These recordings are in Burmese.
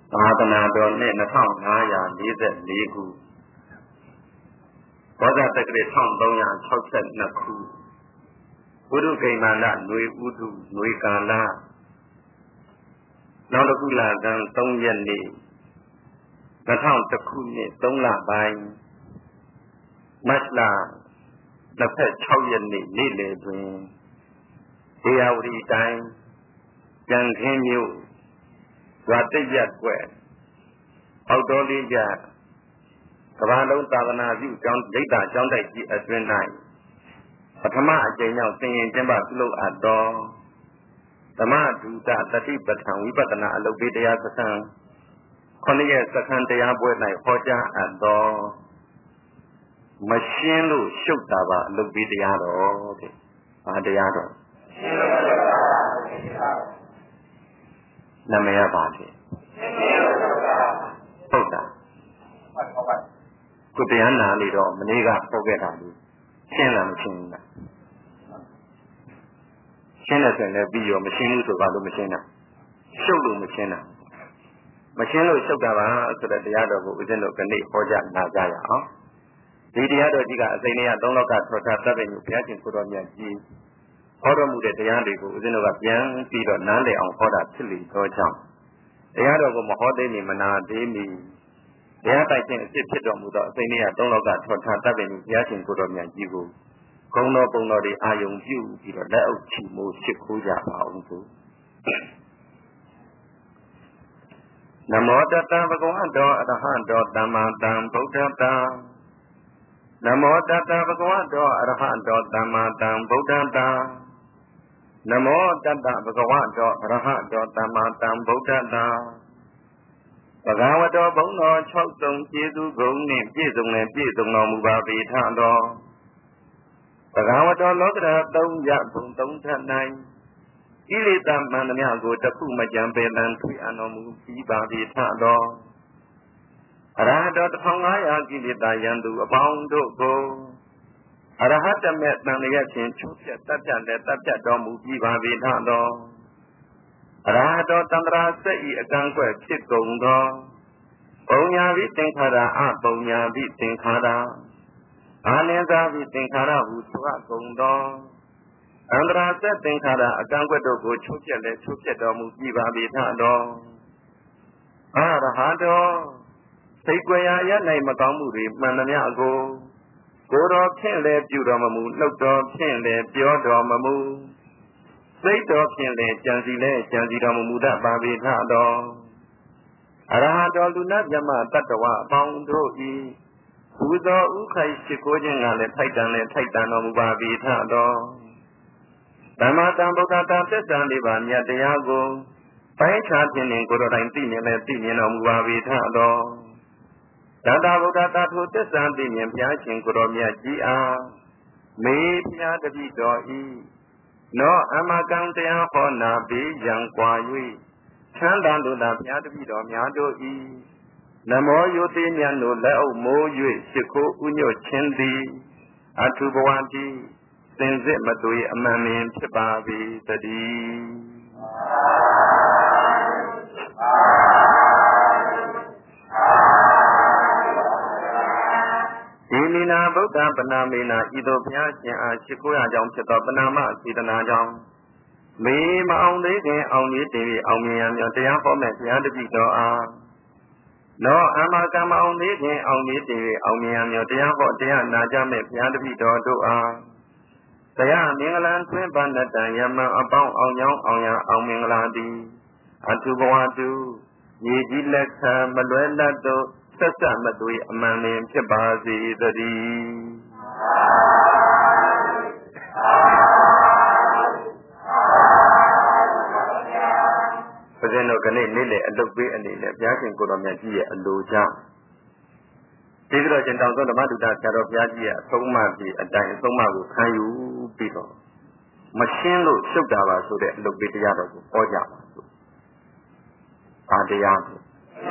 သာသနာတော်နှစ်2544ခုဘောဓတက္ကရာ1362ခုဘုရုဂိမန္တຫນွေဥဒုຫນွေကာလနောက်တစ်ခုလကံ3ရက်နေ့2001ခုနှစ်3လပိုင်းမတ်လ26ရက်နေ့နေ့လယ်တွင်ဒေယဝတီတိုင်းကြံခင်းမြို့ဝါတိရက်ကွယ်အောက်တော်လေးကြကမ္ဘာလုံးသာသနာပြုကျောင်းဒိဋ္ဌာကျောင်းတိုက်ကြီးအတွင်း၌ပထမအကြိမ်ရောက်သင်ရင်ကျင်းပပြုလုပ်အပ်သောဓမ္မဒုတတတိပဋ္ဌာန်ဝိပဿနာအလုပ်ပေးတရားစခန်း9ရက်စခန်းတရားပွဲ၌ဟောကြားအပ်သောမရှင်းလို့ရှုပ်တာပါအလုပ်ပေးတရားတော်တဲ့။ဘာတရားတော်ရှင်းလို့ရှုပ်တာနာမည်ပါလေဟုတ်တာခုတရားနာလေတော့မနေ့ကဟောခဲ့တာလို့ရှင်းလားမရှင်းဘူးလားရှင်းတယ်ဆိုရင်လည်းပြီးရောမရှင်းဘူးဆိုပါလို့မရှင်းတာရှုပ်လို့မရှင်းတာမရှင်းလို့ရှုပ်တာပါဆိုတဲ့တရားတော်ကိုဦးဇင်းတို့ကနေ့ဟောကြားနာကြရအောင်ဒီတရားတော်ကြီးကအစိမ့်နေရ3လောကထောထားတပ်ပင်ကိုဘုရားရှင်ကိုတော်မြတ်ကြီးဟောတော်မူတဲ့တရားတွေကိုဦးဇင်းတို့ကပြန်ပြီးတော့နားလည်အောင်ဟောတာဖြစ်လေသောကြောင့်တရားတော်ကိုမဟောသေးမီမနာသေးမီတရားတိုက်ခြင်းအစ်ဖြစ်တော်မူသောအစိမ့်နေရ3လောကထောထားတပ်ပင်ကိုဘုရားရှင်ကိုတော်မြတ်ကြီးကိုဂုဏ်တော်ပုံတော်တွေအာယုံပြုပြီးတော့လက်အုပ်ချီမိုးရှိခိုးကြပါအောင်ဆိုနမောတတံဘဂဝတောအရဟံတောသမ္မာသမ္ဗုဒ္ဓတ္တနမောတတ္တဘဂဝတောအရဟံတောသမ္မာသမ္ဗုဒ္ဓတ္တနမောတတ္တဘဂဝတောအရဟံတောသမ္မာသမ္ဗုဒ္ဓတ္တဘဂဝတောဘုံတော်6စုံကျေးဇူးဂုဏ်နှင့်ပြည့်စုံလင်ပြည့်စုံတော်မူပါပေထသောဘဂဝတောလောကဓာတ်3ရဘုံ3ထပ်၌ဣရိတမှန်သမျှကိုတခုမကြံပေတံထွေအံတော်မူပြီးပါပေထသောအရဟတော1500ကိလေသာယံသူအပေါင်းတို့ကိုအရဟတမေတန်လျက်ချင်းချုပ်ပြတ်တတ်ပြတ်လည်းတတ်ပြတ်တော်မူပြီးပါပေထသောအရဟတောတန္တရာစက်ဤအကန့်ကွက်ဖြစ်ကုန်သောပုံညာဝိသင်္ခါရအပုံညာဝိသင်္ခါရအာနန္ဒဝိသင်္ခါရဟုဆိုအပ်ကုန်သောအန္တရာစက်သင်္ခါရအကန့်ကွက်တို့ကိုချုပ်ပြတ်လည်းချုပ်ပြတ်တော်မူပြီးပါပေထသောအရဟတောစိတ်ကြွယ်ရာရ၌မကောင်းမှုတွေမှန်သမျှကိုကိုယ်တော်ဖြင့်လည်းပြုတော်မမူနှုတ်တော်ဖြင့်လည်းပြောတော်မမူစိတ်တော်ဖြင့်လည်းကြံစီလည်းကြံစီတော်မမူတတ်ပါပေထသောအရဟတောလူနာမြတ်တတ္တဝအပေါင်းတို့ဤဘုသောဥခိုက်ရှိခိုးခြင်းကလည်းထိုက်တန်လည်းထိုက်တန်တော်မူပါပေထသောသမ္မာသမ္ဗုဒ္ဓတ္တသစ္စာလေးပါးမြတ်တရားကိုပိုင်းခြားခြင်းနှင့်ကိုယ်တော်တိုင်သိမြင်လည်းသိမြင်တော်မူပါပေထသောသတ္တဗုဒ္ဓတထိုသစ္စာသိမြင်ဘုရားရှင်ကိုယ်တော်မြတ်ကြီးအားမေဘုရားတပည့်တော်ဤနောအမကံတရားဟောနာပေရန်ကွာ၍ချမ်းသာတို့သာဘုရားတပည့်တော်များတို့ဤနမောယုတိမြတ်တို့လက်အုပ်မိုး၍ရှိခိုးဥညွတ်ခြင်းသည်အထုဘဝတိစင်စစ်မသွေအမှန်မြင်ဖြစ်ပါပေတည်းဒီနိနာဗုဒ္ဓပနာမေနာဤသို့ဘုရားရှင်အားရှိခိုးရကြောင်းဖြစ်သောပနာမစေတနာကြောင့်မေမအောင်သေးခင်အောင်ကြီးတည်ပြီးအောင်မြင်ရမြောတရားဟောမဲ့ဘုရားတပည့်တော်အားနောအမကမအောင်သေးခင်အောင်ကြီးတည်ပြီးအောင်မြင်ရမြောတရားဟောတရားနာကြမဲ့ဘုရားတပည့်တော်တို့အားတရားမင်္ဂလာတွင်ပန္နတံယမံအပေါင်းအောင်ကြောင်းအောင်ရအောင်မင်္ဂလာသည်အထုဘဝတုညီကြီးလက်ခံမလွဲလတ်တို့ဆက်ဆက်မသွေအမှန်လင်ဖြစ်ပါစေတည်းဘုရားတို့ကနေ့နေ့လည်အလုပ်ပေးအနေနဲ့ဘုရားရှင်ကိုယ်တော်မြတ်ကြီးရဲ့အလိုကြောင့်ဒီလိုကျင်တောင်သောဓမ္မဒုတ္တဆရာတော်ဘုရားကြီးရဲ့အဆုံးအမကြီးအတိုင်းအဆုံးအမကိုခံယူပြီးတော့မရှင်းလို့ရှုပ်တာပါဆိုတဲ့အလုပ်ပေးတရားတော်ကိုဟောကြပါစို့။ဘာတရားလဲ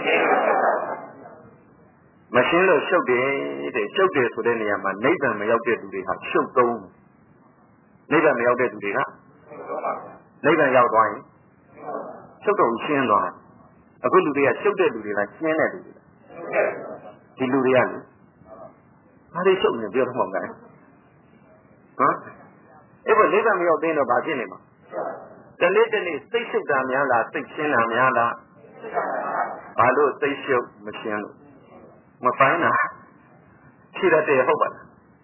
မရှင်းလို့ရှုပ်တယ်တဲ့ရှုပ်တယ်ဆိုတဲ့နေရာမှာနိဗ္ဗာန်မရောက်တဲ့သူတွေဟာရှုပ်သုံးနိဗ္ဗာန်မရောက်တဲ့သူတွေကနိဗ္ဗာန်ရောက်သွားရင်ရှုပ်တော့ရှင်းသွားအခုလူတွေကရှုပ်တဲ့လူတွေလားရှင်းတဲ့လူတွေလားဒီလူတွေကလေဘာတွေရှုပ်နေပြောတော့မှမဟုတ်ဘူးဟမ်အဲ့ဘလေးကမရောက်သေးတော့ဘာဖြစ်နေမှာတနေ့တနေ့စိတ်ရှုပ်တာများလားစိတ်ရှင်းတာများလားဘာလို့စိတ်ရှုပ်မရှင်းလို့မပိုင်းတာဖြေတတ်တယ်ဟုတ်ပါလား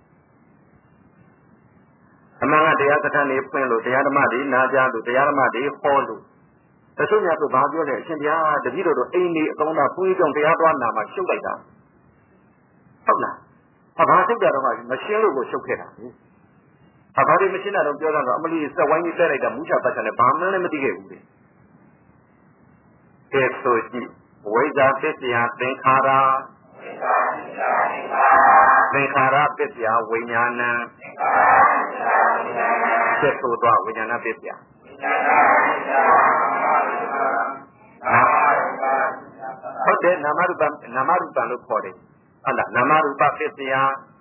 အမှန်ကတရားစခန်းလေးဖွင့်လို့တရားဓမ္မတွေနာကြားလို့တရားဓမ္မတွေဟောလို့တချို့များဆိုဘာပြောလဲအရှင်ဘုရားတပည့်တော်တို့အိမ်ကြီးအကောင်းသားဘုန်းကြီးကြောင့်တရားသွားနာမှရှုပ်လိုက်တာဟုတ်လားဘာရှုပ်တာတော့မရှင်းလို့ကိုရှုပ်ခဲ့တာဘာတွေမရှင်းတာတော့ပြောတာတော့အမလီစက်ဝိုင်းကြီးတက်လိုက်တာမူးချပတ်ချတယ်ဘာမှလည်းမသိခဲ့ဘူးလေကဲဆိုကြည့်ဝိဇ္ဇာပစ္စယသင်္ခါရသင်္ခါရပစ္စယဝိညာဏံဆက်ဆိုတော့ဝိညာဏပစ္စယဟုတ်တယ်နာမရူပလို့ခေါ်တယ်ဟုတ်လားနာမရူပပစ္စယ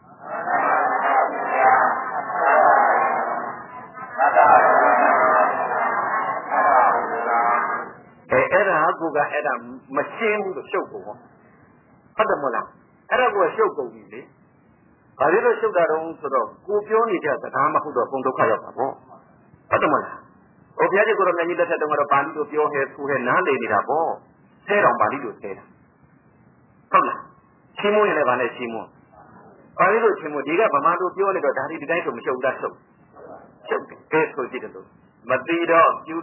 အဲ့ဒါကူကအဲ့ဒါမရှင်းဘူးလို့ရှုပ်ကုန်ဟုတ်တယ်မဟုတ်လားအဲ့ဒါကရှုပ်ကုန်ပြီလေဘာလို့ရှုပ်တာတော့ဆိုတော့ကိုပြောနေတဲ့စကားမဟုတ်တော့ဘုံဒုက္ခရောက်တာပေါ့ဟုတ်တယ်မဟုတ်လားဘုရားကြီးကိုယ်တော်မြတ်ကြီးလက်ထက်တုန်းကတော့ပါဠိလိုပြောဟဲသူဟဲနားလည်နေတာပေါ့ဆဲတော်ပါဠိလိုဆဲတာဟုတ်လားချင်းမွေးရင်လည်းဗာနဲ့ချင်းမွေးပါဠိလိုချင်းမွေးဒီကဗမာလိုပြောနေတော့ဒါဒီတိုင်းဆိုမရှုပ်တာရှုပ်တယ်ကဲဆိုကြည့်တယ်လို့မတိတော့ပြု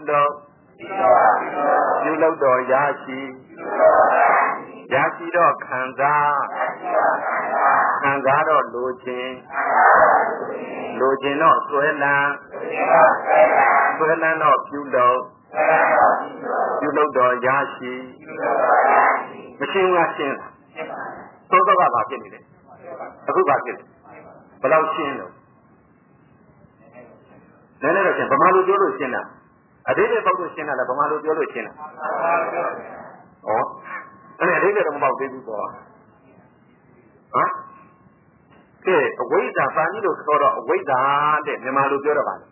လုပ်တော့ရရှိတော့ခံစားတော့လိုချင်တော့ဆွဲလန်းတော့ပြုလုပ်တော့ရရှိမရှင်းဘူးလားရှင်းလားသောကဘာဖြစ်နေလဲအခုဘာဖြစ်လဲဘယ်လောက်ရှင်းလို့နည်းနည်းတော့ရှင်းဗမာလိုပြောလို့ရှင်းတာအတိတ်ပေါက်လို့ရှင်းတာလားဗမာလိုပြောလို့ရှင်းတာဩအဲ့အတိတ်တော့မပေါက်သေးဘူးပေါ့ဟမ်ကဲအဝိဇ္ဇာပါဠိလိုခေါ်တော့အဝိဇ္ဇာတဲ့မြန်မာလိုပြောတော့ပါလေ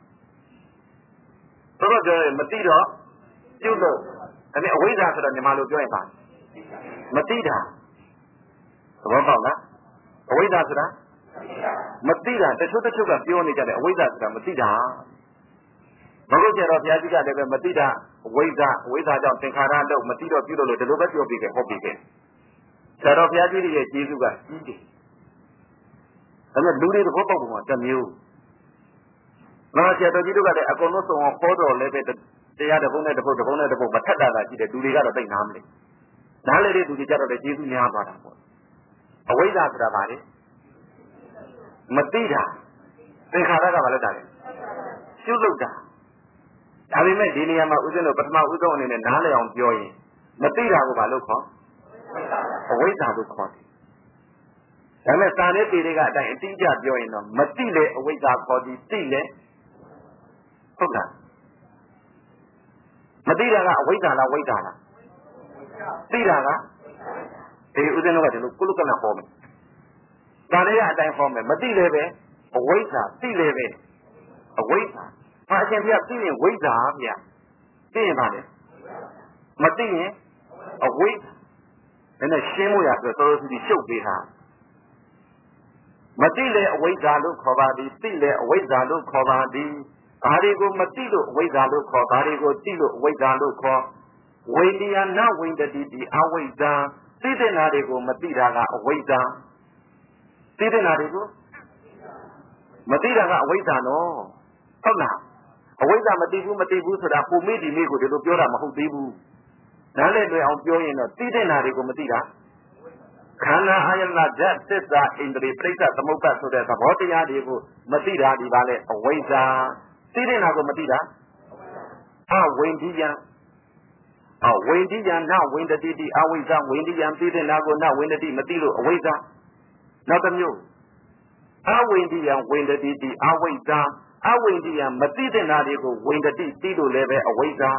တော့ပြောရင်မသိတော့ပြုတ်လို့အဲ့အဝိဇ္ဇာဆိုတော့မြန်မာလိုပြောရင်ပါမသိတာသဘောပေါက်လားအဝိဇ္ဇာဆိုတာမသိတာတချို့ကပြောနေကြတယ်အဝိဇ္ဇာဆိုတာမသိတာမဟုတ်ကြတော့ဘုရားကြီးကလည်းပဲမသိတာအဝိဇ္ဇာကြောင့်သင်္ခါရတော့မသိတော့ပြုလို့ဒီလိုပဲပြောပြီးခဲ့ဟောပြီးခဲ့ဆရာတော်ဘုရားကြီးရဲ့ကျေးဇူးကကြီးတယ်ဒါပေမဲ့လူတွေသဘောပေါက်ပုံကတစ်မျိုးငါဆရာတော်ကြီးတို့ကလည်းအကုန်လုံးစုံအောင်ခေါ်တော်လည်းပဲတရားတစ်ပုံနဲ့တစ်ပုဒ်မထက်တာရှိတယ်လူတွေကတော့သိနားမလဲနားလေတဲ့လူတွေကြတော့လည်းကျေးဇူးများသွားတာပေါ့အဝိဇ္ဇာဆိုတာပါလေမသိတာသင်္ခါရကဘာလို့တာလဲရှုလုပ်တာဒါပေမဲ့ဒီနေရာမှာဦးဇင်းတို့ပထမဦးဆုံးအနေနဲ့နားလည်အောင်ပြောရင်မသိတာကိုဘာလို့ခေါ်အဝိဇ္ဇာလို့ခေါ်တယ်ဒါပေမဲ့စာနဲ့ပေတွေကအတိုင်းအတိအကျပြောရင်တော့မသိလေအဝိဇ္ဇာခေါ်သည်သိလေဟုတ်လားမသိတာကအဝိဇ္ဇာလားဝိဇ္ဇာလားသိတာကဒီဦးဇင်းတို့ကဒီလိုကုလကနာဟောမယ်ဒါလေးကအတိုင်းဟောမယ်မသိလေပဲအဝိဇ္ဇာသိလေပဲအဝိဇ္ဇာအရှင်ဘုရားသိရင်ဝိဇ္ဇာဗျာသိရင်ပါလေမသိရင်အဝိဇ္ဇာနဲ့ရှင်းဖို့ရဆိုတော့တော်တော်စီရှုပ်ပေးတာမသိလေအဝိဇ္ဇာလို့ခေါ်ပါသည်သိလေအဝိဇ္ဇာလို့ခေါ်ပါသည်ဘာတွေကိုမသိလို့အဝိဇ္ဇာလို့ခေါ်ဘာတွေကိုသိလို့အဝိဇ္ဇာလို့ခေါ်ဝိတယနာဝိတတိတိအဝိဇ္ဇာသိတဲ့နာတွေကိုမသိတာကအဝိဇ္ဇာသိတဲ့နာတွေကိုမသိတာကအဝိဇ္ဇာနော်ဟုတ်လားအဝိဇ္ဇာမသိဘူးဆိုတာပုံမေ့ဒီမေ့ကိုဒီလိုပြောတာမဟုတ်သေးဘူးနားလည်လွယ်အောင်ပြောရင်တော့သိတဲ့နာတွေကိုမသိတာခန္ဓာအာယတနာဓာတ်သစ္စာဣန္ဒြေပြိဿသမုပ္ပါဆိုတဲ့သဘောတရားတွေကိုမသိတာဒီပါလေအဝိဇ္ဇာသိတဲ့နာကိုမသိတာအဝိန္ဒိယဝိန္ဒိယနာဝိန္ဒတိတိအဝိဇ္ဇာဝိန္ဒိယသိတဲ့နာကိုနာဝိန္ဒတိမသိလို့အဝိဇ္ဇာနောက်တစ်မျိုးအဝိန္ဒိယဝိန္ဒတိတိအဝိဇ္ဇာအဝိန္ဒိယမသိတဲ့နာတွေကိုဝိန္ဒတိသိလို့လည်းပဲအဝိဇ္ဇာ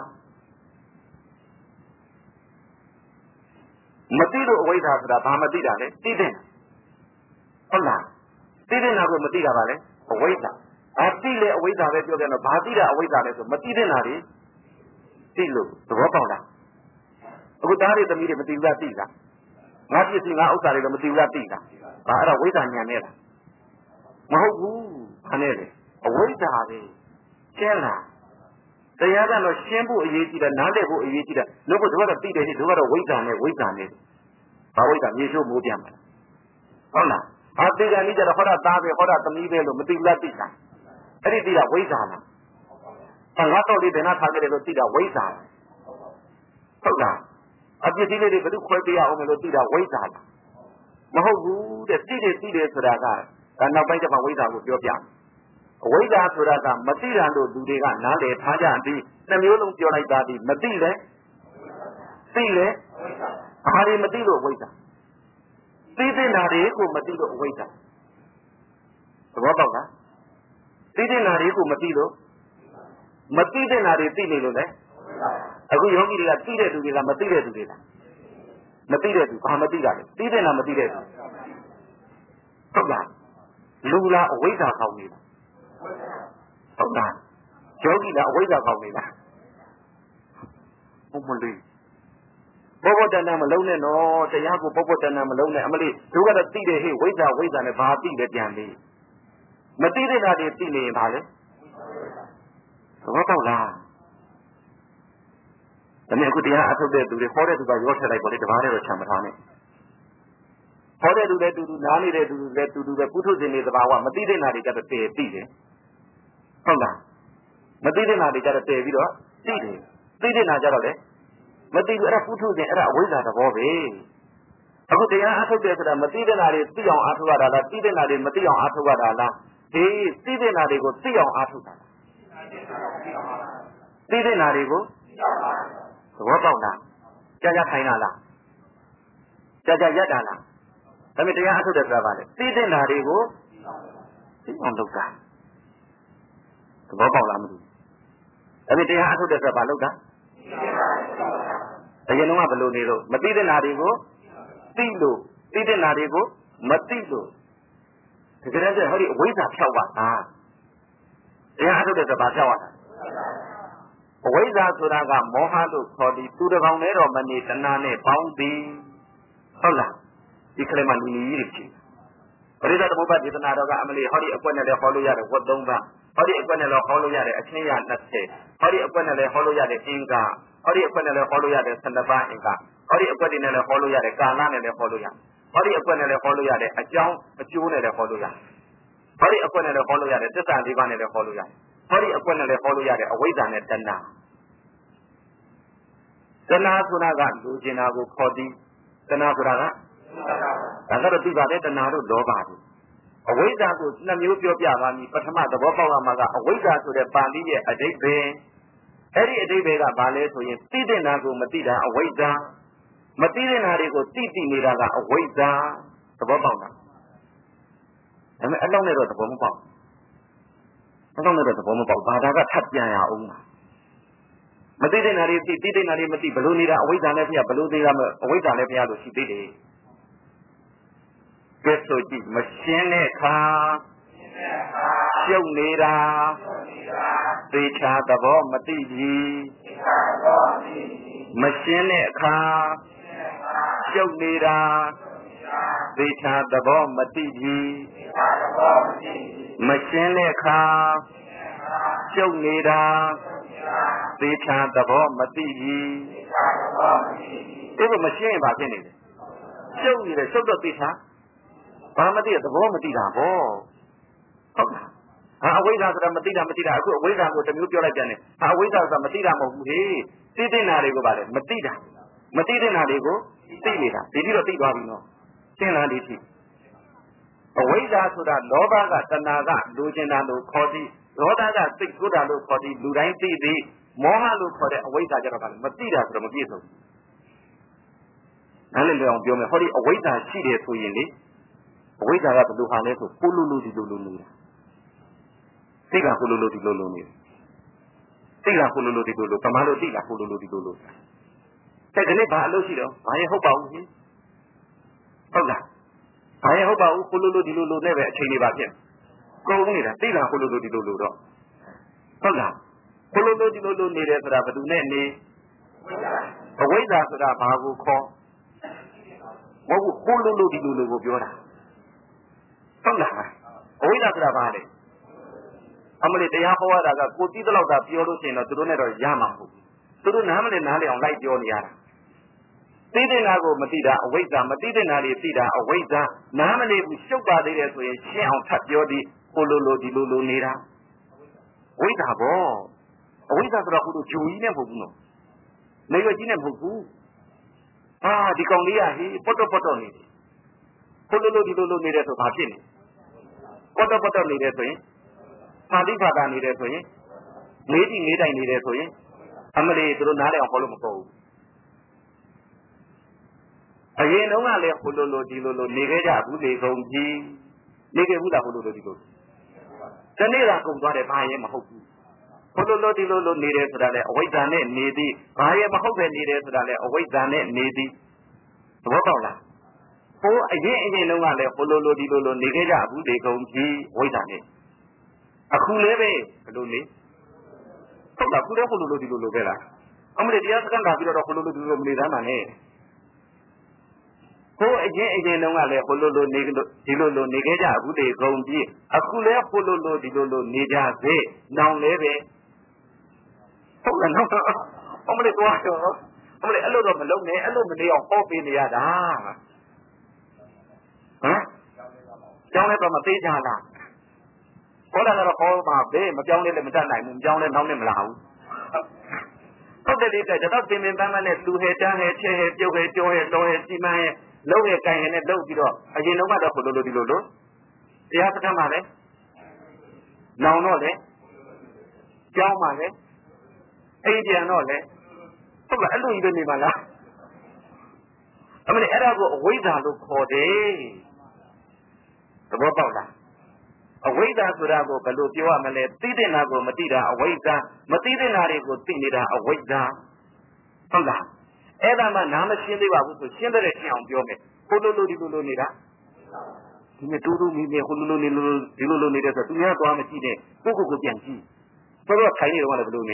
မသိလို့အဝိဇ္ဇာဆိုတာဘာမသိတာလဲသိတဲ့ဟုတ်လားသိတဲ့နာကိုမသိတာပါလေအဝိဇ္ဇာသိလေအဝိဇ္ဇာပဲပြောပြန်တော့ဘာသိတာအဝိဇ္ဇာလဲဆိုမသိတဲ့နာတွေသိလို့သဘောပေါက်လားအခုသားတွေသမီးတွေမသိဘူးလားသိလားငါပစ္စည်းငါဥစ္စာတွေတော့မသိဘူးလားသိလားဒါအဲ့ဒါဝိဇ္ဇာဉာဏ်နဲ့လားမဟုတ်ဘူးဘာနဲ့လဲအဝိဇ္ဇာပဲရှင်းလားတရားကတော့ရှင်းဖို့အရေးကြီးတယ်နားလည်ဖို့အရေးကြီးတယ်လို့ကတော့သိတယ်ဟိတို့ကတော့ဝိဇ္ဇာနဲ့ဘာဝိဇ္ဇာမြေရှို့မိုးပြန်မှာဟုတ်လားအတေကနိကြတော့ဟောတာသားပဲဟောတာသမီးပဲလို့မသိဘူးလားသိလားအဲ့ဒီသိတာဝိဇ္ဇာလားငါတော့ဒီဒေနာထားကြတယ်လို့သိတာဝိဇ္ဇာလားဟုတ်လားအပြစ်ကြီးလေးတွေဘယ်လိုခွဲပေးရအောင်လို့သိတာဝိဇ္ဇာလားမဟုတ်ဘူးတဲ့သိတယ်ဆိုတာကနောက်ပိုင်းကျမှဝိဇ္ဇာကိုပြောပြအဝိဇ္ဇာဆိုတာကမသိတာလို့လူတွေကနားလည်ထားကြပြီးနှမျိုးလုံးပြောလိုက်တာဒီမသိလဲသိလဲဘာတွေမသိလို့ဝိဇ္ဇာသိတဲ့နာတွေကိုမသိလို့ဝိဇ္ဇာသဘောပေါက်လားသိတဲ့နာတွေကိုမသိလို့မသိတဲ့နာတွေသိနေလို့လေအခုယောဂီတွေကသိတဲ့သူတွေကမသိတဲ့သူတွေလားမသိတဲ့သူဘာမသိတာလဲသိတဲ့နာမသိတဲ့သူဟုတ်လားလူလားအဝိဇ္ဇာခေါင်းနေတာဟုတ်လားယောဂီလားအဝိဇ္ဇာခေါင်းနေတာဟုတ်မလို့ဘောဘောတဏ္ဍမလုံးနဲ့နော်တရားကိုဘောဘောတဏ္ဍမလုံးနဲ့အမလေးတို့ကတော့သိတယ်ဟေ့ဝိဇ္ဇာနဲ့ဘာသိလဲပြန်ပြီးမသိတဲ့နာတွေသိနေရင်ဘာလဲသဘောပေါက်လားဒါနဲ့အခုတရားအထုတ်တဲ့သူတွေဟောတဲ့သူကရောထက်လိုက်ပေါ်တယ်တပါးနဲ့တော့ချမ်းမထားနဲ့ဟောတဲ့သူလည်းတူတူနားနေတဲ့သူလည်းတူတူပဲပုထုဇဉ်တွေတဘာဝမသိတဲ့နာတွေကြတော့တည်သိတယ်ဟုတ်လားမသိတဲ့နာတွေကြတော့တည်ပြီးတော့သိတယ်သိတဲ့နာကြတော့လေမသိဘူးအဲ့ဒါပုထုဇဉ်အဲ့ဒါအဝိဇ္ဇာသဘောပဲအခုတရားအထုတ်တယ်ဆိုတာမသိတဲ့နာတွေသိအောင်အထုတ်ရတာလားသိတဲ့နာတွေမသိအောင်အထုတ်ရတာလားဒီသိတဲ့နာတွေကိုသိအောင်အထုတ်တာသိတဲ့နာတွေကိုသဘောပေါက်လားကြာထိုင်တာလားကြာရက်တာလားဒါပေမဲ့တရားအထုတ်တယ်ဆိုတာပါလေသိတဲ့နာတွေကိုသိအောင်လုပ်တာသဘောပေါက်လားမသိဘူးဒါပေမဲ့တရားအထုတ်တယ်ဆိုတာဘာလုပ်တာအရင်တော့ဘယ်လိုနေလို့မသိတဲ့နာတွေကိုသိလို့သိတဲ့နာတွေကိုမသိလို့တကယ်တည်းဟောဒီအဝိဇ္ဇာဖြောက်ပါလားတရားအထုတ်တယ်ဆိုတာဘာဖြောက်ရတာအဝိဇ္ဇာဆိုတာကမောဟလို့ခေါ်ပြီးသူတစ်ကောင်နဲ့တော့မနေတဏှာနဲ့ပေါင်းသည်ဟုတ်လားဒီကလေးမှလူကြီးတွေပရိသတ်သမုပ္ပါဒေသနာတော်ကအမလီဟောဒီအကွက်နဲ့လည်းဟောလို့ရတယ်ဝတ်၃ပါးဟောဒီအကွက်နဲ့လည်းဟောလို့ရတယ်အချင်းရ20ဟောဒီအကွက်နဲ့လည်းဟောလို့ရတယ်အင်္ဂါဟောဒီအကွက်နဲ့လည်းဟောလို့ရတယ်12ပါးအင်္ဂါဟောဒီအကွက်တွေနဲ့လည်းဟောလို့ရတယ်ကာလနဲ့လည်းဟောလို့ရဟောဒီအကွက်နဲ့လည်းဟောလို့ရတယ်အကြောင်းအကျိုးနဲ့လည်းဟောလို့ရဟောဒီအကွက်နဲ့လည်းဟောလို့ရတယ်သစ္စာ၄ပါးနဲ့လည်းဟောလို့ရတယ်ဟောဒီအကွက်နဲ့လည်းဟောလို့ရတယ်အဝိဇ္ဇာနဲ့တဏှာတဏှာဆိုတာကလူကျင်တာကိုခေါ်သည်တဏှာဆိုတာကဒါကတော့သိပါတယ်တဏှာတို့လောဘတို့အဝိဇ္ဇာကိုနှစ်မျိုးပြောပြပါမည်ပထမသဘောပေါက်ရမှာကအဝိဇ္ဇာဆိုတဲ့ပါဠိရဲ့အဓိပ္ပာယ်အဲ့ဒီအဓိပ္ပာယ်ကဘာလဲဆိုရင်သိတဲ့နာကိုမသိတာအဝိဇ္ဇာမသိတဲ့နာတွေကိုသိနေတာကအဝိဇ္ဇာသဘောပေါက်လားဒါပေမဲ့အလောက်နဲ့တော့သဘောမပေါက်အလောက်နဲ့တော့သဘောမပေါက်ဘာသာကထပ်ပြန်ရအောင်ပါမသိတဲ့နာတွေသိတဲ့နာတွေမသိဘလို့နေတာအဝိဇ္ဇာနဲ့ဖျားဘလို့နေတာအဝိဇ္ဇာနဲ့ဖျားလို့ရှိသေးတယ်ကဲဆိုကြည့်မရှင်းတဲ့အခါရှုပ်နေတာသိချာသဘောမသိပြီမရှင်းတဲ့အခါရှုပ်နေတာသိချာသဘောမသိပြီမရှင်းတဲ့အခါရှုပ်နေတာသိချာသဘောမသိပြီအဲ့ဒါမရှင်းရင်ဘာဖြစ်နေလဲရှုပ်နေတယ်ရှုပ်တော့သိချာဘာမသိတဲ့သဘောမသိတာပေါ့ဟုတ်လားအဝိဇ္ဇာဆိုတာမသိတာအခုအဝိဇ္ဇာကိုတစ်မျိုးပြောလိုက်ပြန်တယ်အဝိဇ္ဇာဆိုတာမသိတာမဟုတ်ဘူးဟေးသိတဲ့နာတွေကိုပါလေမသိတာမသိတဲ့နာတွေကိုသိနေတာဒီပြီးတော့သိသွားပြီနော်ရှင်းလားဒီထိအဝိဇ္ဇာဆိုတာလောဘကတဏှာကလူကျင်တာလို့ခေါ်ပြီးဒေါသကစိတ်ဆိုးတာလို့ခေါ်ပြီးလူတိုင်းသိသည်မောဟလို့ခေါ်တဲ့အဝိဇ္ဇာကြတော့ပါလေမသိတာဆိုတော့မပြည့်စုံနားလည်လျောင်ပြောမယ်ဟောဒီအဝိဇ္ဇာရှိတယ်ဆိုရင်လေအဝိဇ္ဇာကဘယ်လိုဟာလဲဆိုကိုလိုလိုဒီလိုလိုနေတာသိကကိုလိုလိုဒီလိုလိုနေသိကကိုလိုလိုဒီလိုလိုကမ္ဘာလိုသိကကိုလိုလိုဒီလိုလိုတဲ့ကနေ့ဘာအလုပ်ရှိတော့ဘာရင်ဟုတ်ပါဘူးဟုတ်လားဘာရင်ဟုတ်ပါဘူးကိုလိုလိုဒီလိုလိုနဲ့ပဲအချိန်တွေပါဖြစ်ကုန်နေတာသိကကိုလိုလိုဒီလိုလိုတော့ဟုတ်လားကိုလိုလိုဒီလိုလိုနေတယ်ဆိုတာဘယ်သူနဲ့နေအဝိဇ္ဇ္ဇာဆိုတာဘာကိုခေါ်မဟုတ်ဘူးဟိုလိုဒီလိုကိုပြောတာဟုတ်လားအဝိဇ္ဇာဆိုတာဘာလဲအမလေးတရားဟောရတာကကိုသိတဲ့လောက်သာပြောလို့ရှိရင်တော့သူတို့နဲ့တော့ရမှာမဟုတ်ဘူးသူတို့နားမလည်နားလည်အောင်လိုက်ပြောနေရတာသိတဲ့နာကိုမသိတာအဝိဇ္ဇာမသိတဲ့နာတွေသိတာအဝိဇ္ဇာနားမလည်ဘူးရှုပ်ပါသေးတယ်ဆိုရင်ရှင်းအောင်ထပ်ပြောသည်ဟိုလိုဒီလိုနေတာအဝိဇ္ဇာပေါ့အဝိဇ္ဇာဆိုတော့ဟိုလိုဂျုံကြီးနဲ့မဟုတ်ဘူးနော်နေရွက်ကြီးနဲ့မဟုတ်ဘူးဒီကောင်လေးကဟေးပွတ်တော့နေတယ်ဟိုလိုဒီလိုနေတယ်ဆိုဘာဖြစ်လဲပွတ်တော့နေတယ်ဆိုရင်ပါဠိဘာသာနေတယ်ဆိုရင်လေးကြည့်လေးတိုင်နေတယ်ဆိုရင်အမလေးသူတို့နားလည်အောင်ဟောလို့မပေါ်ဘူးအရင်တုန်းကလည်းဟိုလိုဒီလိုနေခဲ့ကြဘူးလေကုန်ကြီးနေခဲ့ဘူးလားဟိုလိုဒီလိုတနေ့ကကုန်သွားတယ်ဘာရဲမဟုတ်ဘူးဟိုလိုဒီလိုနေတယ်ဆိုတာလေအဝိဇ္ဇာနဲ့နေသည်ဘာရဲမဟုတ်ပဲနေတယ်ဆိုတာလေအဝိဇ္ဇာနဲ့နေသည်သဘောပေါက်လားဟိုအရင်တုန်းကလည်းဟိုလိုဒီလိုနေခဲ့ကြဘူးလေကုန်ကြီးဝိဇ္ဇာနဲ့အခုလည်းပဲဘယ်လိုနေဟုတ်လားခုလည်းဟိုလိုဒီလိုပဲလားအမလေးတရားစခန်းလာပြီးတော့ဟိုလိုဒီလိုမနေသားမှနဲ့ဟိုအရင်တုန်းကလည်းဟိုလိုနေဒီလိုနေခဲ့ကြဘူးလေကုန်ကြီးအခုလည်းဟိုလိုဒီလိုနေကြစေနောင်လည်းပဲဟုတ်လားနော်အမလေးတော့အမလေးအဲ့လိုတော့မလုပ်နဲ့အဲ့လိုမနေအောင်ဟောပေးနေရတာကျောင်းလည်းတော့မသေးကြလားဟောတာကတော့ဟောပါပဲမပြောင်းလဲလည်းမတတ်နိုင်ဘူးမပြောင်းလဲနောက်နဲ့မလာဘူးဟုတ်တယ်ဒီကတော့ပင်ပန်းနဲ့လူဟဲတန်းဟဲချဲဟဲပြုတ်ဟဲကြောဟဲတော်ဟဲစီမံဟဲလုံးဟဲကိုင်ဟဲနဲ့လုံးပြီးတော့အရင်တော့ကတော့ဟိုလိုဒီလိုတရားစခန်းမှာလဲနောင်တော့လဲကျောင်းမှာလဲအိမ်ပြန်တော့လဲဟုတ်လားအဲ့လိုကြီးပဲနေပါလားအမလေးအဲ့ဒါကိုအဝိဇ္ဇာလို့ခေါ်တယ်သဘောပေါက်လားအဝိဇ္ဇာဆိုတာကိုဘယ်လိုပြောရမလဲသိတဲ့နာကိုမသိတာအဝိဇ္ဇာမသိတဲ့နာတွေကိုသိနေတာအဝိဇ္ဇာဟုတ်လားအဲ့ဒါမှနားမရှင်းသေးပါဘူးဆိုရှင်းတဲ့ရှင်းအောင်ပြောမယ်ဟိုလိုဒီလိုနေတာဒီနေ့တူမီဟိုလိုဒီလိုနေတယ်ဆိုသူများသွားမကြည့်နဲ့ကိုပြန်ကြည့်ဆိုတော့ထိုင်နေတော့လည်းဘယ်လိုနေ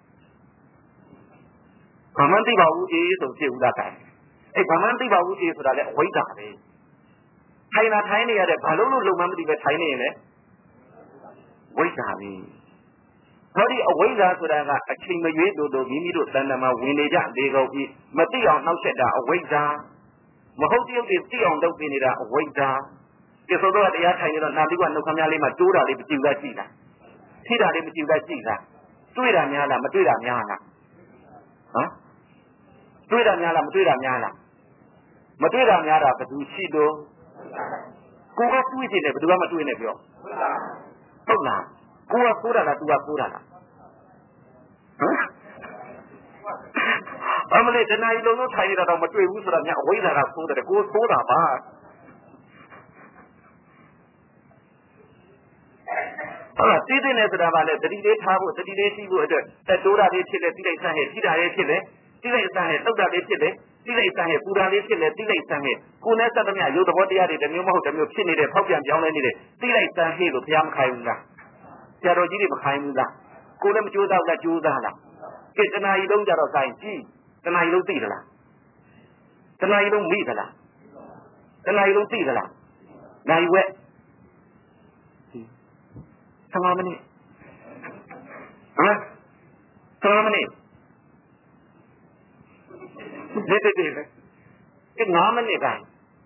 ဘာမှသိပါဘူးအေးဆိုဖြစ်ဦးတာတိုင်အဲ့ဘာမှသိပါဘူးအေးဆိုတာလည်းအဝိဇ္ဇာပဲထိုင်နေရတဲ့ဘာလို့လုံမှမသိပဲထိုင်နေရင်လေဝိဇ္ဇာပဲဟောဒီအဝိဇ္ဇာဆိုတာကအချိန်မရွေးတို့မိမိတို့တဏ္ဍာမှာဝင်နေကြလေကုန်ပြီးမသိအောင်နှောက်ယှက်တာအဝိဇ္ဇာမဟုတ်တရုပ်တွေသိအောင်လုပ်နေတာအဝိဇ္ဇာဒီဆိုတော့တရားထိုင်နေတော့နာပြီးကနှုတ်ခမ်းများလေးမှာတိုးတာလေးမကြည့်ဘူးကြည့်လားထိတာလေးမကြည့်ဘူးကြည့်လားတွေ့တာများလားမတွေ့တာများလားတွေ့တာများလားမတွေ့တာများလားမတွေ့တာများတာဘယ်သူရှိတော့ကိုကတွေးနေတယ်ဘယ်သူမှမတွေးနဲ့ပြောဟုတ်လားကိုကခိုးတာလားသူကခိုးတာလားအမလေးတဏှာကြီးလုံးထိုင်နေတာတော့မတွေ့ဘူးဆိုတာများအဝိဇ္ဇာကခိုးတယ်ကိုသိုးတာပါဟုတ်လားသိတဲ့နဲ့ဆိုတာကလည်းတတိလေးထားဖို့တတိလေးရှိဖို့အတွက်တိုးတာလေးဖြစ်လေတိလိုက်ဆန်းဟဲ့ထိတာလေးဖြစ်လေတိလိုက်ဆန်းဟဲ့တုတ်တာလေးဖြစ်လေတိလိုက်ဆန်းဟဲ့ပူတာလေးဖြစ်လေတိလိုက်ဆန်းဟဲ့ကိုယ်နဲ့သတ္တမြရုပ်သဘောတရားတွေတစ်မျိုးမဟုတ်တစ်မျိုးဖြစ်နေတဲ့ဖောက်ပြန်ပြောင်းလဲနေတဲ့တိလိုက်ဆန်းဟဲ့လို့ဘုရားမခိုင်းဘူးလားဆရာတော်ကြီးတွေမခိုင်းဘူးလားကိုယ်လည်းမကြိုးစားဘူးလားကြိုးစားလားကဲတဏှာကြီးလုံးကြတော့ဆိုင်ကြည့်တဏှာကြီးလုံးသိသလားတဏှာကြီးလုံးမိသလားတဏှာကြီးလုံးသိသလားနိုင်ဝက်15မိနစ်15မိနစ်ဒီ9မိနစ်တိုင်း